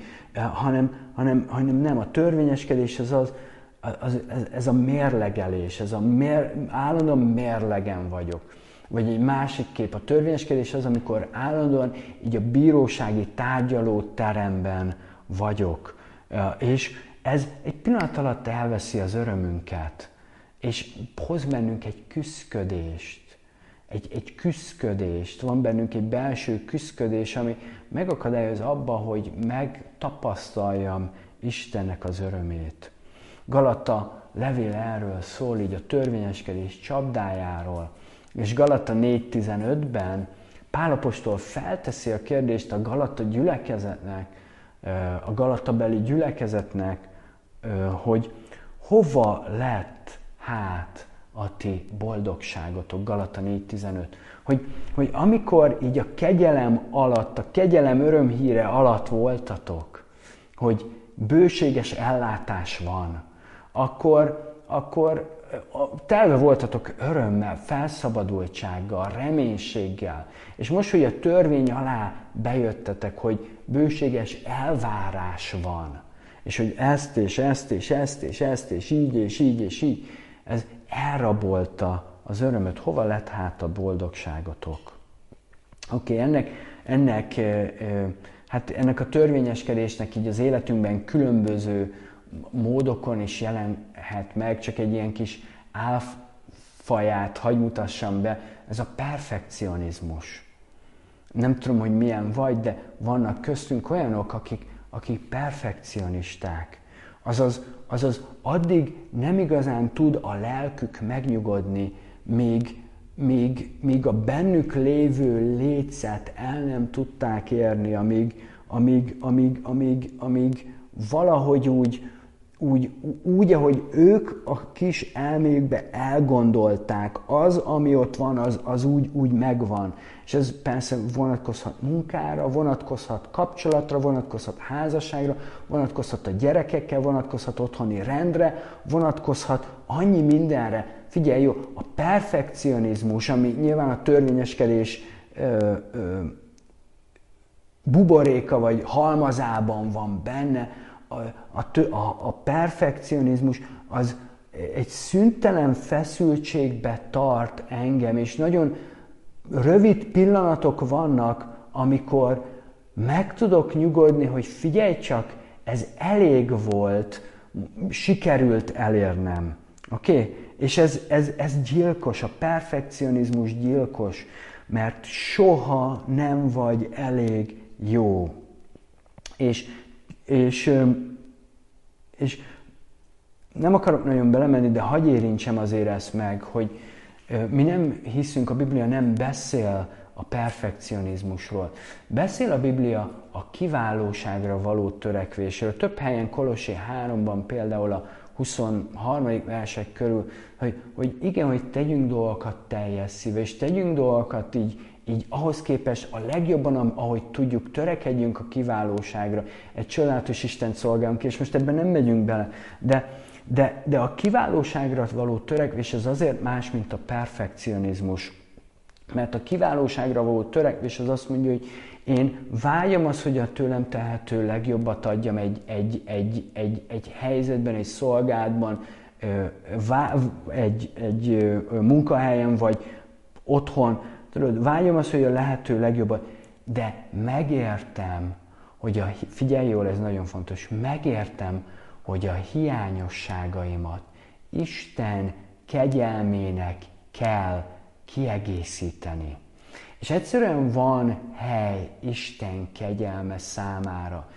Hanem nem. A törvényeskedés ez a mérlegelés, állandóan mérlegen vagyok. Vagy egy másik kép, a törvényeskedés az, amikor állandóan így a bírósági tárgyaló teremben vagyok. És ez egy pillanat alatt elveszi az örömünket, és hoz bennünk egy küszködést. Egy küszködést. Van bennünk egy belső küszködés, ami megakadályoz abba, hogy megtapasztaljam Istennek az örömét. Galata levél erről szól, így a törvényeskedés csapdájáról. És Galata 4.15-ben Pál apostol felteszi a kérdést a Galata gyülekezetnek, a galatabeli gyülekezetnek, hogy hova lett hát a ti boldogságotok, Galata 4.15. Hogy amikor így a kegyelem alatt, a kegyelem örömhíre alatt voltatok, hogy bőséges ellátás van, akkor telve voltatok örömmel, felszabadultsággal, reménységgel. És most, hogy a törvény alá bejöttetek, hogy bőséges elvárás van, és hogy ezt, és így, ez elrabolta az örömöt. Hova lett hát a boldogságotok? Ennek a törvényeskedésnek így az életünkben különböző módokon is jelenhet meg, csak egy ilyen kis álfaját hagy mutassam be, ez a perfekcionizmus. Nem tudom, hogy milyen vagy, de vannak köztünk olyanok, akik perfekcionisták. Azaz addig nem igazán tud a lelkük megnyugodni, míg a bennük lévő lécet el nem tudták érni, amíg valahogy úgy, ahogy ők a kis elméjükbe elgondolták, az, ami ott van, az úgy megvan. És ez persze vonatkozhat munkára, vonatkozhat kapcsolatra, vonatkozhat házasságra, vonatkozhat a gyerekekkel, vonatkozhat otthoni rendre, vonatkozhat annyi mindenre. Figyelj jó, a perfekcionizmus, ami nyilván a törvényeskedés buboréka vagy halmazában van benne, a perfekcionizmus az egy szüntelen feszültségbe tart engem, és nagyon rövid pillanatok vannak, amikor meg tudok nyugodni, hogy figyelj csak, ez elég volt, sikerült elérnem. És ez gyilkos, a perfekcionizmus gyilkos, mert soha nem vagy elég jó. És nem akarok nagyon belemenni, de hagyj érintsem azért ezt meg, hogy mi nem hiszünk, a Biblia nem beszél a perfekcionizmusról. Beszél a Biblia a kiválóságra való törekvésről. Több helyen, Kolossé 3-ban például a 23. versek körül, hogy igen, hogy tegyünk dolgokat teljes szívvel, és tegyünk dolgokat így így ahhoz képest a legjobban, ahogy tudjuk, törekedjünk a kiválóságra, egy csodálatos Istent szolgálunk, és most ebben nem megyünk bele, de a kiválóságra való törekvés az azért más, mint a perfekcionizmus. Mert a kiválóságra való törekvés az azt mondja, hogy én vágyom azt, hogy a tőlem tehető legjobbat adjam egy helyzetben, egy szolgálatban, egy munkahelyen, vagy otthon. Tudod, vágyom azt, hogy a lehető legjobbat, de megértem, hogy figyelj jól, ez nagyon fontos, megértem, hogy a hiányosságaimat Isten kegyelmének kell kiegészíteni. És egyszerűen van hely Isten kegyelme számára,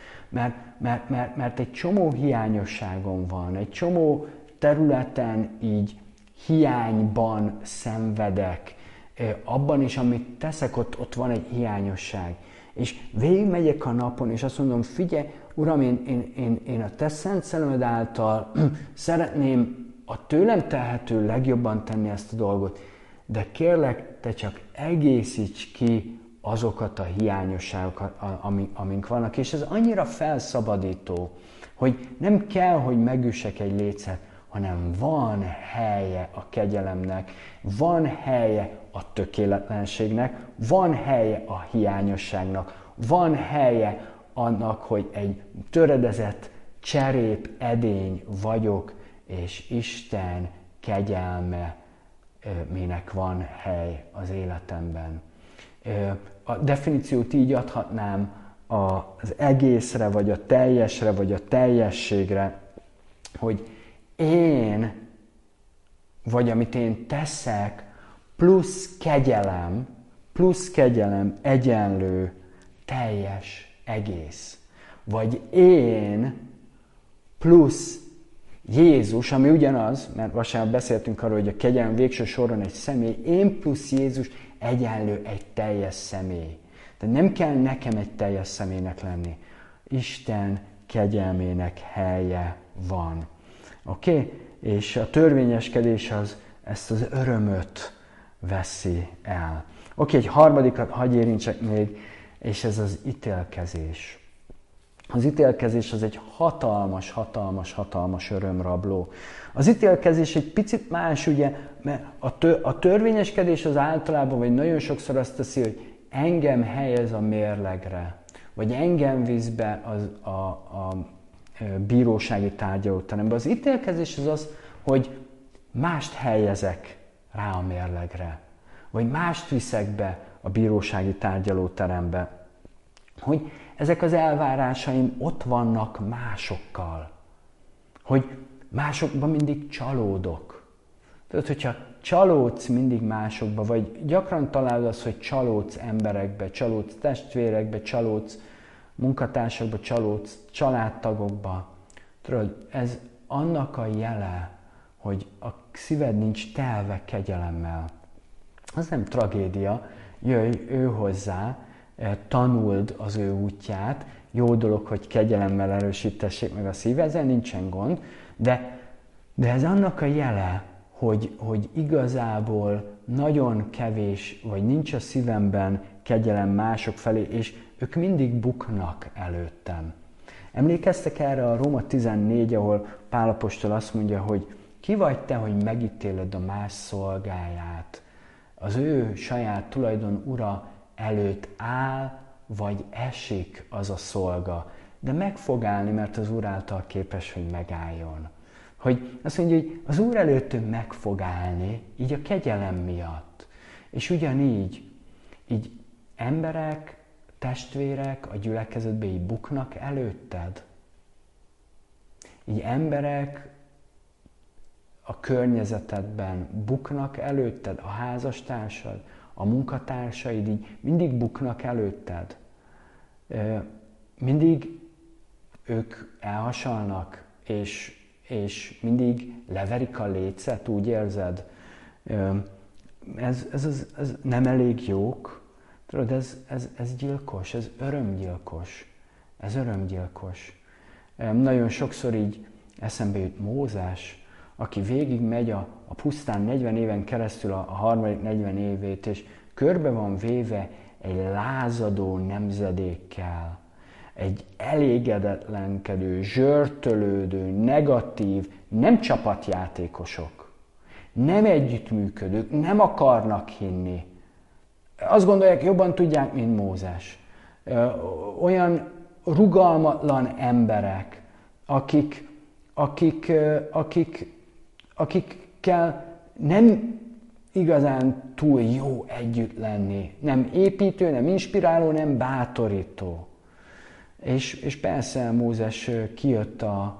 mert egy csomó hiányosságom van, egy csomó területen így hiányban szenvedek, abban is, amit teszek, ott van egy hiányosság. És végigmegyek a napon, és azt mondom, figyelj, Uram, én a Te Szent Szellemed által szeretném a tőlem telhető legjobban tenni ezt a dolgot, de kérlek, Te csak egészíts ki azokat a hiányosságokat, amink vannak. És ez annyira felszabadító, hogy nem kell, hogy megüssek egy lécet, hanem van helye a kegyelemnek, van helye a tökéletlenségnek, van helye a hiányosságnak, van helye annak, hogy egy töredezett cserép edény vagyok, és Isten kegyelme minek van hely az életemben. A definíciót így adhatnám az egészre, vagy a teljesre, vagy a teljességre, hogy én, vagy amit én teszek, plusz kegyelem egyenlő teljes egész. Vagy én plusz Jézus, ami ugyanaz, mert vasárnap beszéltünk arról, hogy a kegyelem végső soron egy személy, én plusz Jézus egyenlő egy teljes személy. De nem kell nekem egy teljes személynek lenni. Isten kegyelmének helye van. Oké? És a törvényeskedés az ezt az örömöt veszi el. Oké, egy harmadikat hagyj érintsek még, és ez az ítélkezés. Az ítélkezés az egy hatalmas örömrabló. Az ítélkezés egy picit más, ugye, mert a törvényeskedés az általában, vagy nagyon sokszor azt teszi, hogy engem helyez a mérlegre, vagy engem visz be a bírósági tárgyalóterembe. Az ítélkezés az, hogy mást helyezek rá a mérlegre, vagy mást viszek be a bírósági tárgyalóterembe. Hogy ezek az elvárásaim ott vannak másokkal. Hogy másokban mindig csalódok. Tudod, hogyha csalódsz mindig másokba, vagy gyakran találod azt, hogy csalódsz emberekbe, csalódsz testvérekbe, csalódsz munkatársakba, csalódsz családtagokba. Tudod, ez annak a jele, hogy a szíved nincs telve kegyelemmel. Az nem tragédia, jöjj ő hozzá, tanuld az ő útját, jó dolog, hogy kegyelemmel erősítessék meg a szíve, ezzel nincsen gond, de ez annak a jele, hogy igazából nagyon kevés, vagy nincs a szívemben kegyelem mások felé, és ők mindig buknak előttem. Emlékeztek erre a Róma 14, ahol Pál apostol azt mondja, hogy ki vagy te, hogy megítéled a más szolgáját? Az ő saját tulajdon ura előtt áll, vagy esik az a szolga. De meg fog állni, mert az Úr által képes, hogy megálljon. Hogy azt mondja, hogy az Úr előtt ő meg fog állni, így a kegyelem miatt. És ugyanígy, így emberek, testvérek a gyülekezetben így buknak előtted. Így emberek a környezetedben buknak előtted, a házastársad, a munkatársaid így mindig buknak előtted. Mindig ők elhasalnak, és mindig leverik a lécet, úgy érzed. Ez nem elég jók. Tudod, ez gyilkos, ez örömgyilkos. Ez örömgyilkos. Nagyon sokszor így eszembe jut Mózes, aki végig megy a pusztán 40 éven keresztül a harmadik 40 évét, és körbe van véve egy lázadó nemzedékkel, egy elégedetlenkedő, zsörtölődő, negatív, nem csapatjátékosok, nem együttműködők, nem akarnak hinni. Azt gondolják, jobban tudják, mint Mózes. Olyan rugalmatlan emberek, akikkel nem igazán túl jó együtt lenni. Nem építő, nem inspiráló, nem bátorító. És persze Mózes kijött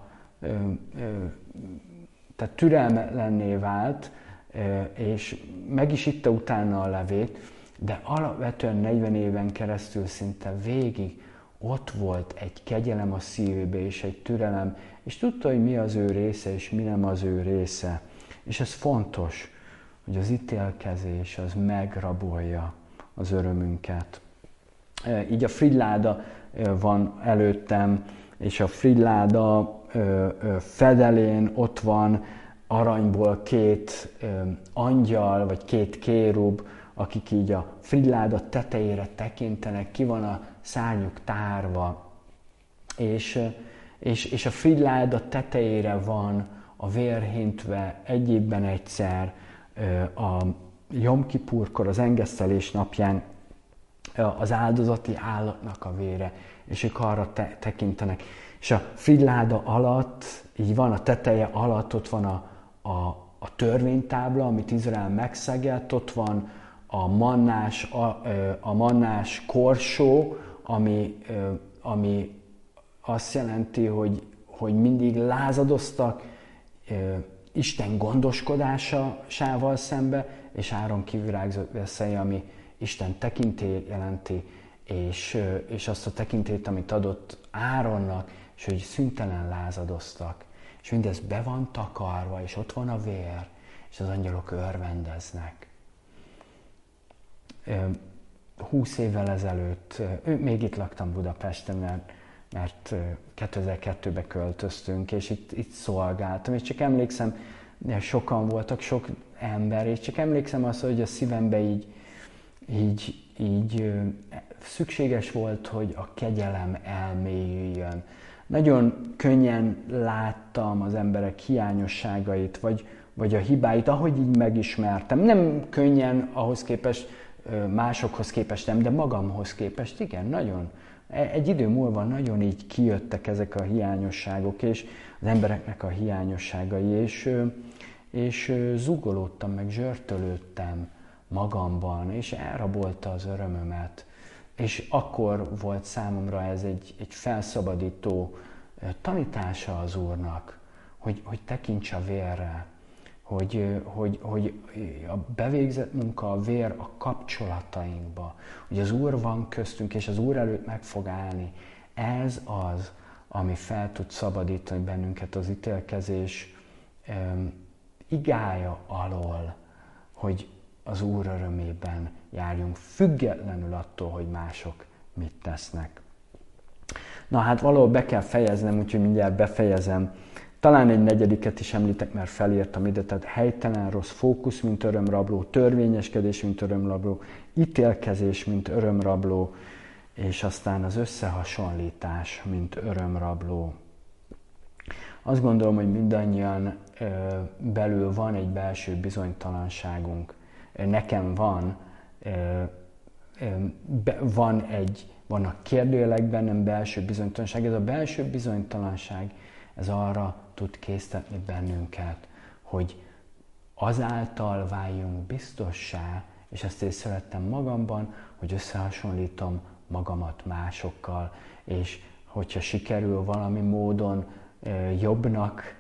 tehát türelmetlenné vált, és meg is itta utána a levét, de alapvetően 40 éven keresztül szinte végig ott volt egy kegyelem a szívébe és egy türelem, és tudta, hogy mi az ő része és mi nem az ő része. És ez fontos, hogy az ítélkezés az megrabolja az örömünket. Így a frigyláda van előttem, és a frigyláda fedelén ott van aranyból 2 angyal, vagy 2 kérub, akik így a frigyláda tetejére tekintenek, ki van a szárnyuk tárva, és a frigyláda tetejére van a vér hintve egy évben egyszer, a Jom Kipurkor, az engesztelés napján az áldozati állatnak a vére, és ők arra tekintenek. És a frigyláda alatt, így van, a teteje alatt ott van a törvénytábla, amit Izrael megszegett, ott van a mannás korsó, ami azt jelenti, hogy mindig lázadoztak Isten gondoskodásával szembe, és Áron kivirágzott veszélye, ami Isten tekintélyét jelenti, és azt a tekintélyt, amit adott Áronnak, és hogy szüntelen lázadoztak. És mindez be van takarva, és ott van a vér, és az angyalok örvendeznek. 20 évvel ezelőtt, még itt laktam Budapesten, mert 2002-be költöztünk, és itt szolgáltam, és csak emlékszem, sokan voltak, sok ember, és csak emlékszem azt, hogy a szívembe így szükséges volt, hogy a kegyelem elmélyüljön. Nagyon könnyen láttam az emberek hiányosságait, vagy a hibáit, ahogy így megismertem. Nem könnyen ahhoz képest, másokhoz képest nem, de magamhoz képest igen, nagyon. Egy idő múlva nagyon így kijöttek ezek a hiányosságok, és az embereknek a hiányosságai, és zúgolódtam, meg zsörtölődtem magamban, és elrabolta az örömömet. És akkor volt számomra ez egy felszabadító tanítása az Úrnak, hogy tekints a vérre, hogy a bevégzett munka, a vér a kapcsolatainkba, hogy az Úr van köztünk, és az Úr előtt meg fog állni. Ez az, ami fel tud szabadítani bennünket az ítélkezés igája alól, hogy az Úr örömében járjunk, függetlenül attól, hogy mások mit tesznek. Na hát valahol be kell fejeznem, úgyhogy mindjárt befejezem. Talán egy 4. is említek, mert felírtam ide, tehát helytelen rossz fókusz, mint örömrabló, törvényeskedés, mint örömrabló, ítélkezés, mint örömrabló, és aztán az összehasonlítás, mint örömrabló. Azt gondolom, hogy mindannyian belül van egy belső bizonytalanságunk. Nekem vannak kérdőjelek bennem, belső bizonytalanság. Ez a belső bizonytalanság, ez arra tud késztetni bennünket, hogy azáltal váljunk biztossá, és ezt észrevettem magamban, hogy összehasonlítom magamat másokkal, és hogyha sikerül valami módon jobbnak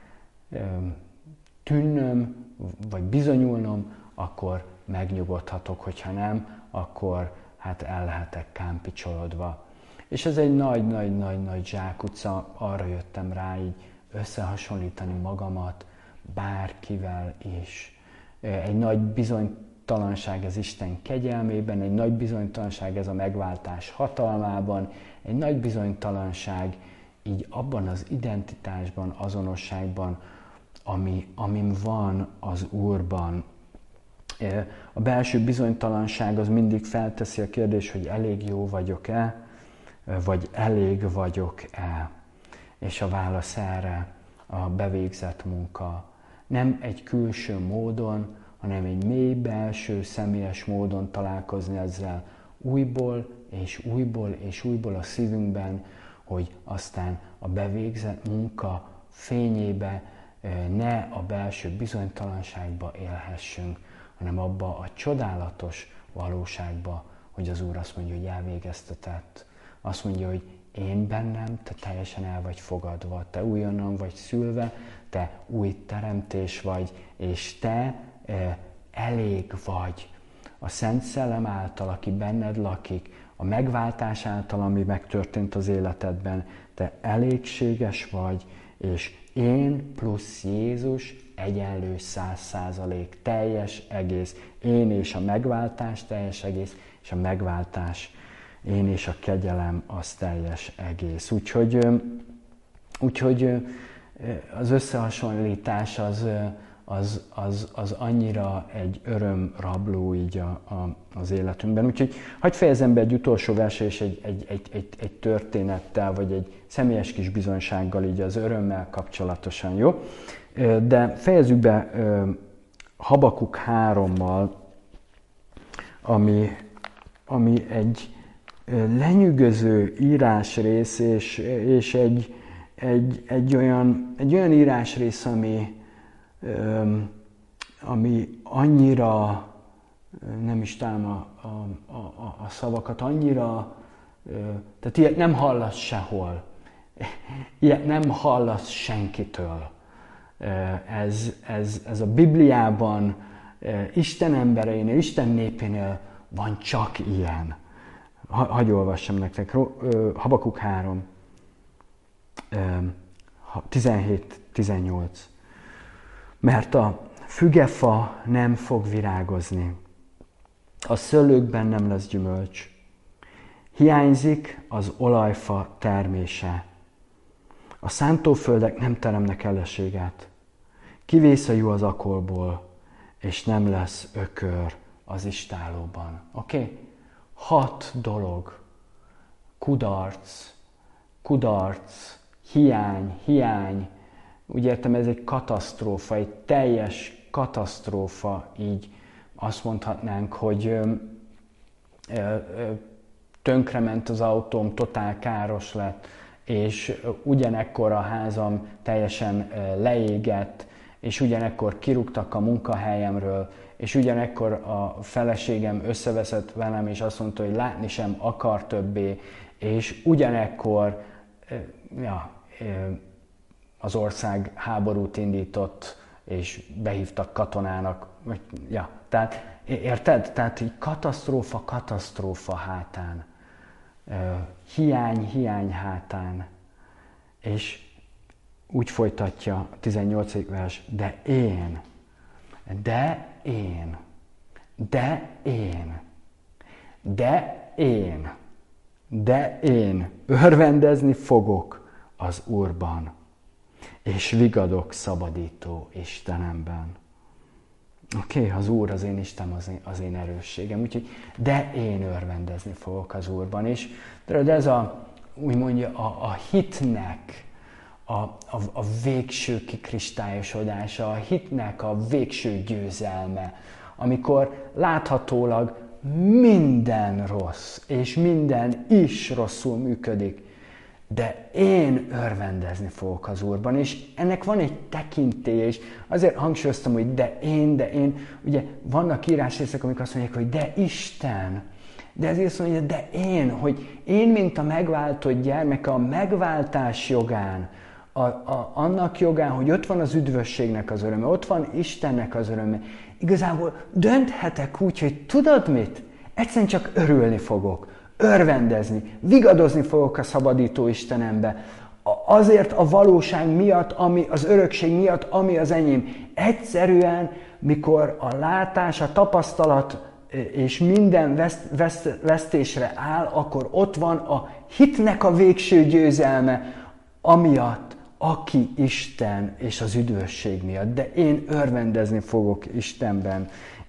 tűnnöm, vagy bizonyulnom, akkor megnyugodhatok, hogyha nem, akkor hát el lehetek kámpicsolodva. És ez egy nagy zsákutca, arra jöttem rá így összehasonlítani magamat bárkivel is. Egy nagy bizonytalanság ez Isten kegyelmében, egy nagy bizonytalanság ez a megváltás hatalmában, egy nagy bizonytalanság így abban az identitásban, azonosságban, amin van az Úrban. A belső bizonytalanság az mindig felteszi a kérdést, hogy elég jó vagyok-e, vagy elég vagyok-e. És a válasz erre a bevégzett munka. Nem egy külső módon, hanem egy mély belső, személyes módon találkozni ezzel újból és újból és újból a szívünkben, hogy aztán a bevégzett munka fényébe ne a belső bizonytalanságba élhessünk, hanem abba a csodálatos valóságba, hogy az Úr azt mondja, hogy elvégeztetett. Azt mondja, hogy én bennem, te teljesen el vagy fogadva, te újonnan vagy szülve, te új teremtés vagy, és te elég vagy. A Szent Szellem által, aki benned lakik, a megváltás által, ami megtörtént az életedben, te elégséges vagy, és én plusz Jézus egyenlő 100%, teljes egész. Én és a megváltás teljes egész, és a megváltás, én és a kegyelem az teljes egész. Úgyhogy az összehasonlítás az annyira egy örömrabló így az életünkben. Úgyhogy hadd fejezem be egy utolsó verset és egy történettel, vagy egy személyes kis bizonysággal így az örömmel kapcsolatosan, jó? De fejezzük be Habakuk 3-mal, ami egy lenyűgöző írásrész, és egy olyan írásrész, ami annyira, nem is talán a szavakat, annyira, tehát ilyet nem hallasz sehol, ilyet nem hallasz senkitől. Ez a Bibliában, Isten embereinél, Isten népénél van csak ilyen. Hadd olvassam nektek, Habakuk 3, 17-18. Mert a fügefa nem fog virágozni, a szőlőkben nem lesz gyümölcs, hiányzik az olajfa termése, a szántóföldek nem teremnek eleséget, kivész a jó az akolból, és nem lesz ökör az istálóban. Oké? 6 dolog. Kudarc, hiány. Úgy értem, ez egy katasztrófa, egy teljes katasztrófa, így azt mondhatnánk, hogy tönkrement az autóm, totál káros lett, és ugyanekkor a házam teljesen leégett, és ugyanekkor kirúgtak a munkahelyemről, és ugyanekkor a feleségem összeveszett velem, és azt mondta, hogy látni sem akar többé, és ugyanekkor az ország háborút indított, és behívtak katonának. Tehát, érted? Tehát így katasztrófa hátán. Hiány hátán. És úgy folytatja a 18. vers, de én örvendezni fogok az Úrban, és vigadok szabadító Istenemben. Oké, az Úr az én Istenem, az én erősségem, úgyhogy de én örvendezni fogok az Úrban. És de ez úgy mondja, a hitnek a végső kikristályosodása, a hitnek a végső győzelme, amikor láthatólag minden rossz, és minden is rosszul működik, de én örvendezni fogok az Úrban, és ennek van egy tekintélye, és azért hangsúlyoztam, hogy de én, ugye vannak írásrészek, amik azt mondják, hogy de Isten, de ezért azt mondja, de hogy én, mint a megváltott gyermeke, a megváltás jogán, annak jogán, hogy ott van az üdvösségnek az öröme, ott van Istennek az öröme, igazából dönthetek úgy, hogy tudod mit? Egyszerűen csak örülni fogok, örvendezni, vigadozni fogok a szabadító Istenembe. Azért a valóság miatt, ami az örökség miatt, ami az enyém. Egyszerűen, mikor a látás, a tapasztalat és minden vesztésre áll, akkor ott van a hitnek a végső győzelme, amiatt, aki Isten és az üdvösség miatt, de én örvendezni fogok Istenben.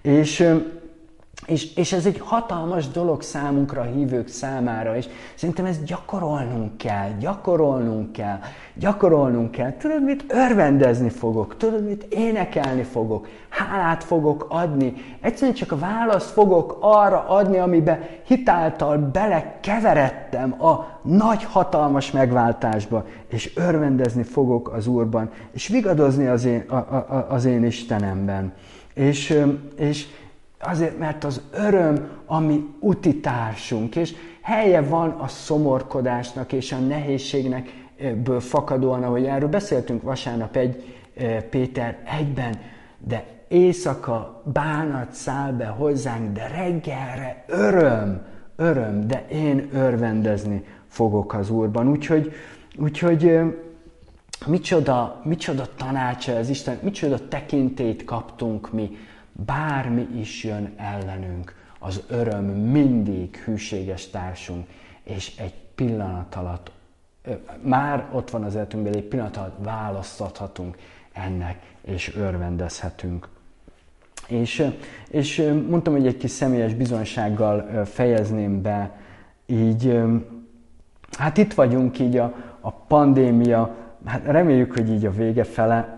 És ez egy hatalmas dolog számunkra, a hívők számára, és szerintem ezt gyakorolnunk kell. Tudod mit? Örvendezni fogok, tudod mit? Énekelni fogok, hálát fogok adni. Egyszerűen csak a választ fogok arra adni, amiben hitáltal belekeveredtem a nagy, hatalmas megváltásba, és örvendezni fogok az Úrban, és vigadozni az én Istenemben. És azért, mert az öröm a mi utitársunk, és helye van a szomorkodásnak és a nehézségnekből fakadóan, ahogy erről beszéltünk vasárnap Péter 1-ben, de éjszaka bánat száll be hozzánk, de reggelre öröm, de én örvendezni fogok az Úrban. Úgyhogy micsoda tanácsa ez Isten, micsoda tekintélyt kaptunk mi, bármi is jön ellenünk, az öröm mindig hűséges társunk, és egy pillanat alatt, már ott van az életünkben, egy pillanat alatt választhatunk ennek, és örvendezhetünk. És mondtam, hogy egy kis személyes bizonysággal fejezném be, így, hát itt vagyunk így a pandémia, hát reméljük, hogy így a vége fele,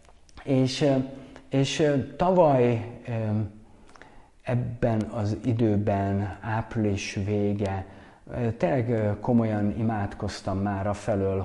és tavaly ebben az időben, április vége, tényleg komolyan imádkoztam már afelől,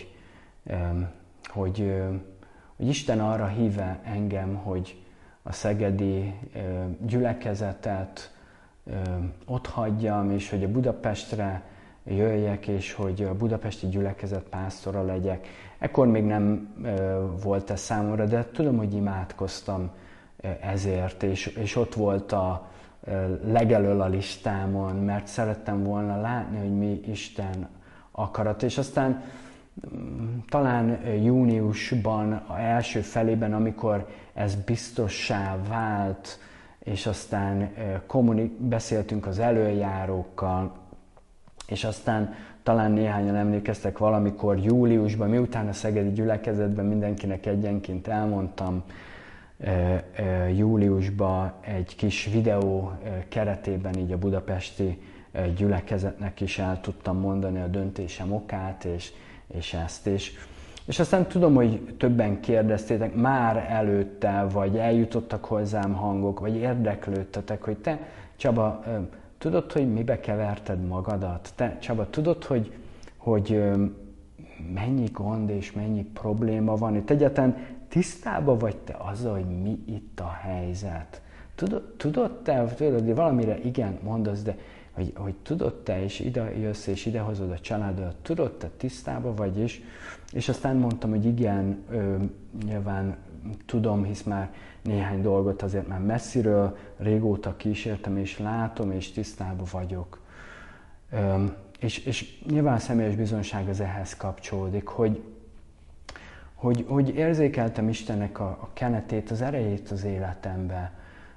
hogy Isten arra híve engem, hogy a szegedi gyülekezetet ott hagyjam, és hogy a Budapestre jöjjek, és hogy a budapesti gyülekezet pásztora legyek. Ekkor még nem volt ez számomra, de tudom, hogy imádkoztam ezért, és ott volt a legelől a listámon, mert szerettem volna látni, hogy mi Isten akarat. És aztán talán júniusban, az első felében, amikor ez biztossá vált, és aztán beszéltünk az elöljárókkal, és aztán talán néhányan emlékeztek valamikor júliusban, miután a szegedi gyülekezetben mindenkinek egyenként elmondtam, júliusban egy kis videó keretében így a budapesti gyülekezetnek is el tudtam mondani a döntésem okát, és ezt is. És aztán tudom, hogy többen kérdeztétek már előtte, vagy eljutottak hozzám hangok, vagy érdeklődtetek, hogy te, Csaba, tudod, hogy mibe keverted magadat? Te, Csaba, tudod, hogy mennyi gond és mennyi probléma van? Itt egyáltalán tisztában vagy te azzal, hogy mi itt a helyzet? Tudod te, valamire igen mondasz, de hogy tudod te, és ide jössz, és ide hozod a családodat, tudod te, tisztában vagy is? És aztán mondtam, hogy igen, nyilván tudom, hisz már néhány dolgot azért már messziről, régóta kísértem, és látom, és tisztában vagyok. És nyilván a személyes bizonyság az ehhez kapcsolódik, hogy érzékeltem Istennek a kenetét, az erejét az életembe,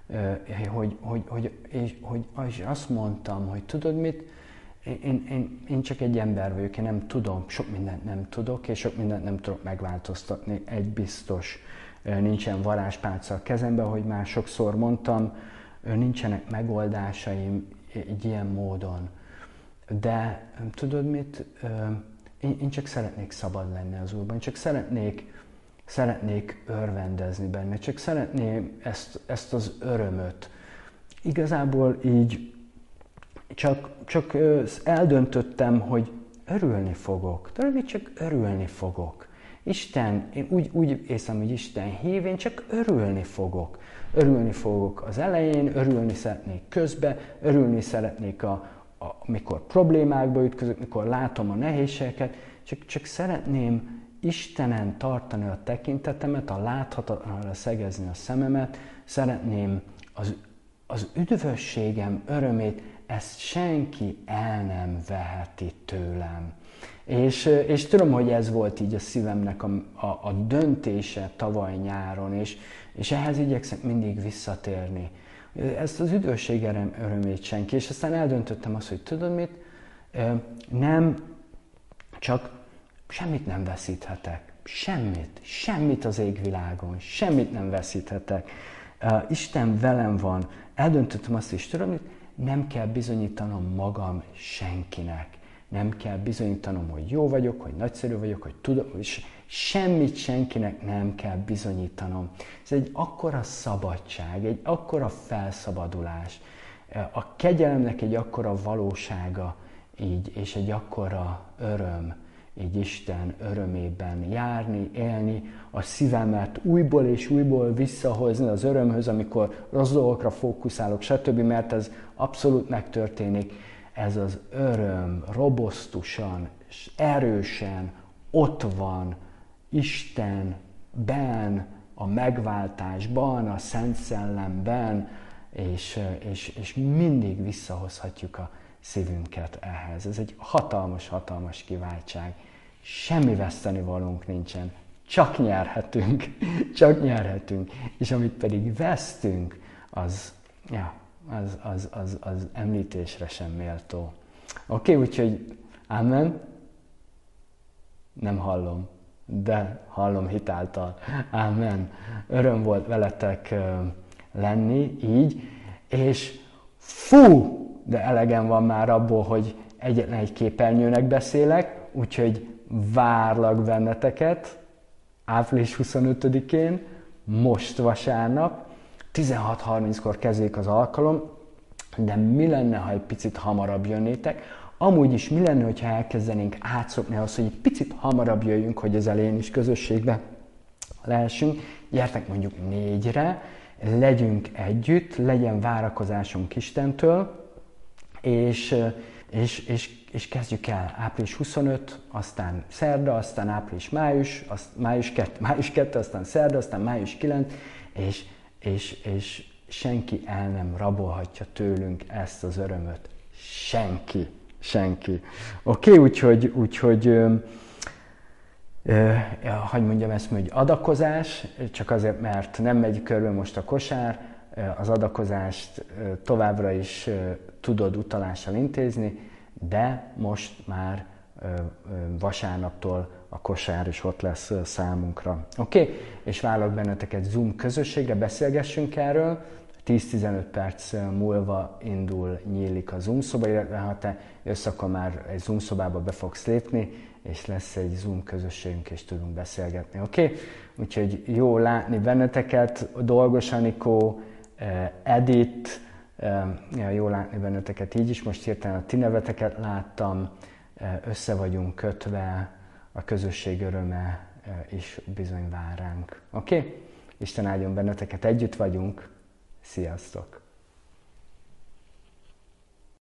és azt mondtam, hogy tudod mit, én csak egy ember vagyok, én nem tudom, sok mindent nem tudok, és sok mindent nem tudok megváltoztatni, egy biztos, nincsen varázspálca a kezemben, hogy már sokszor mondtam, nincsenek megoldásaim egy ilyen módon. De tudod mit, én csak szeretnék szabad lenni az Úrban, én csak szeretnék örvendezni benne, csak szeretném ezt az örömöt. Igazából így csak eldöntöttem, hogy örülni fogok. Tudod, hogy csak örülni fogok. Isten, én úgy érzem, hogy Isten hív, én csak örülni fogok. Örülni fogok az elején, örülni szeretnék közben, örülni szeretnék mikor problémákba ütközök, mikor látom a nehézségeket, csak szeretném Istenen tartani a tekintetemet, a láthatatlanra szegezni a szememet, szeretném az üdvösségem örömét, ezt senki el nem veheti tőlem. És tudom, hogy ez volt így a szívemnek a döntése tavaly nyáron, és ehhez igyekszem mindig visszatérni. Ezt az üdvösség örömét senki, és aztán eldöntöttem azt, hogy tudod mit, nem, csak semmit nem veszíthetek. Semmit az égvilágon, semmit nem veszíthetek. Isten velem van, eldöntöttem azt is, tudom, nem kell bizonyítanom magam senkinek. Nem kell bizonyítanom, hogy jó vagyok, hogy nagyszerű vagyok, hogy tudom, semmit senkinek nem kell bizonyítanom. Ez egy akkora szabadság, egy akkora felszabadulás, a kegyelemnek egy akkora valósága így, és egy akkora öröm, így Isten örömében járni, élni, a szívemet újból és újból visszahozni az örömhöz, amikor rossz dolgokra fókuszálok, stb., mert ez abszolút megtörténik. Ez az öröm robosztusan, erősen ott van Istenben, a megváltásban, a Szent Szellemben, és mindig visszahozhatjuk a szívünket ehhez. Ez egy hatalmas, hatalmas kiváltság. Semmi vesztenivalónk nincsen, csak nyerhetünk. És amit pedig vesztünk, az említésre sem méltó. Oké, úgyhogy amen. Nem hallom, de hallom hitáltal. Amen. Öröm volt veletek lenni így, és de elegem van már abból, hogy egyetlen egy képernyőnek beszélek, úgyhogy várlak benneteket április 25-én, most vasárnap, 16:30-kor kezdődik az alkalom, de mi lenne, ha egy picit hamarabb jönnétek? Amúgy is mi lenne, hogyha elkezdenénk átszokni azt, hogy egy picit hamarabb jöjjünk, hogy az elején is közösségbe lehessünk. Gyertek mondjuk 4-re, legyünk együtt, legyen várakozásunk Istentől, és kezdjük el április 25, aztán szerda, aztán április május 2, aztán szerda, aztán május 9, és senki el nem rabolhatja tőlünk ezt az örömöt. Senki. Oké, úgyhogy hogy mondjam ezt, hogy adakozás, csak azért, mert nem megy körbe most a kosár, az adakozást továbbra is tudod utalással intézni, de most már vasárnaptól a kosár is ott lesz számunkra. Oké? És várlak benneteket Zoom közösségre, beszélgessünk erről. 10-15 perc múlva nyílik a Zoom szoba, illetve ha te jössz, akkor már egy Zoom szobába be fogsz lépni, és lesz egy Zoom közösségünk, és tudunk beszélgetni. Oké? Úgyhogy jó látni benneteket, Dolgos Anikó, Edith, jó látni benneteket így is, most hirtelen a ti neveteket láttam, össze vagyunk kötve, a közösség öröme is bizony vár ránk. Oké? Isten áldjon benneteket, együtt vagyunk, sziasztok!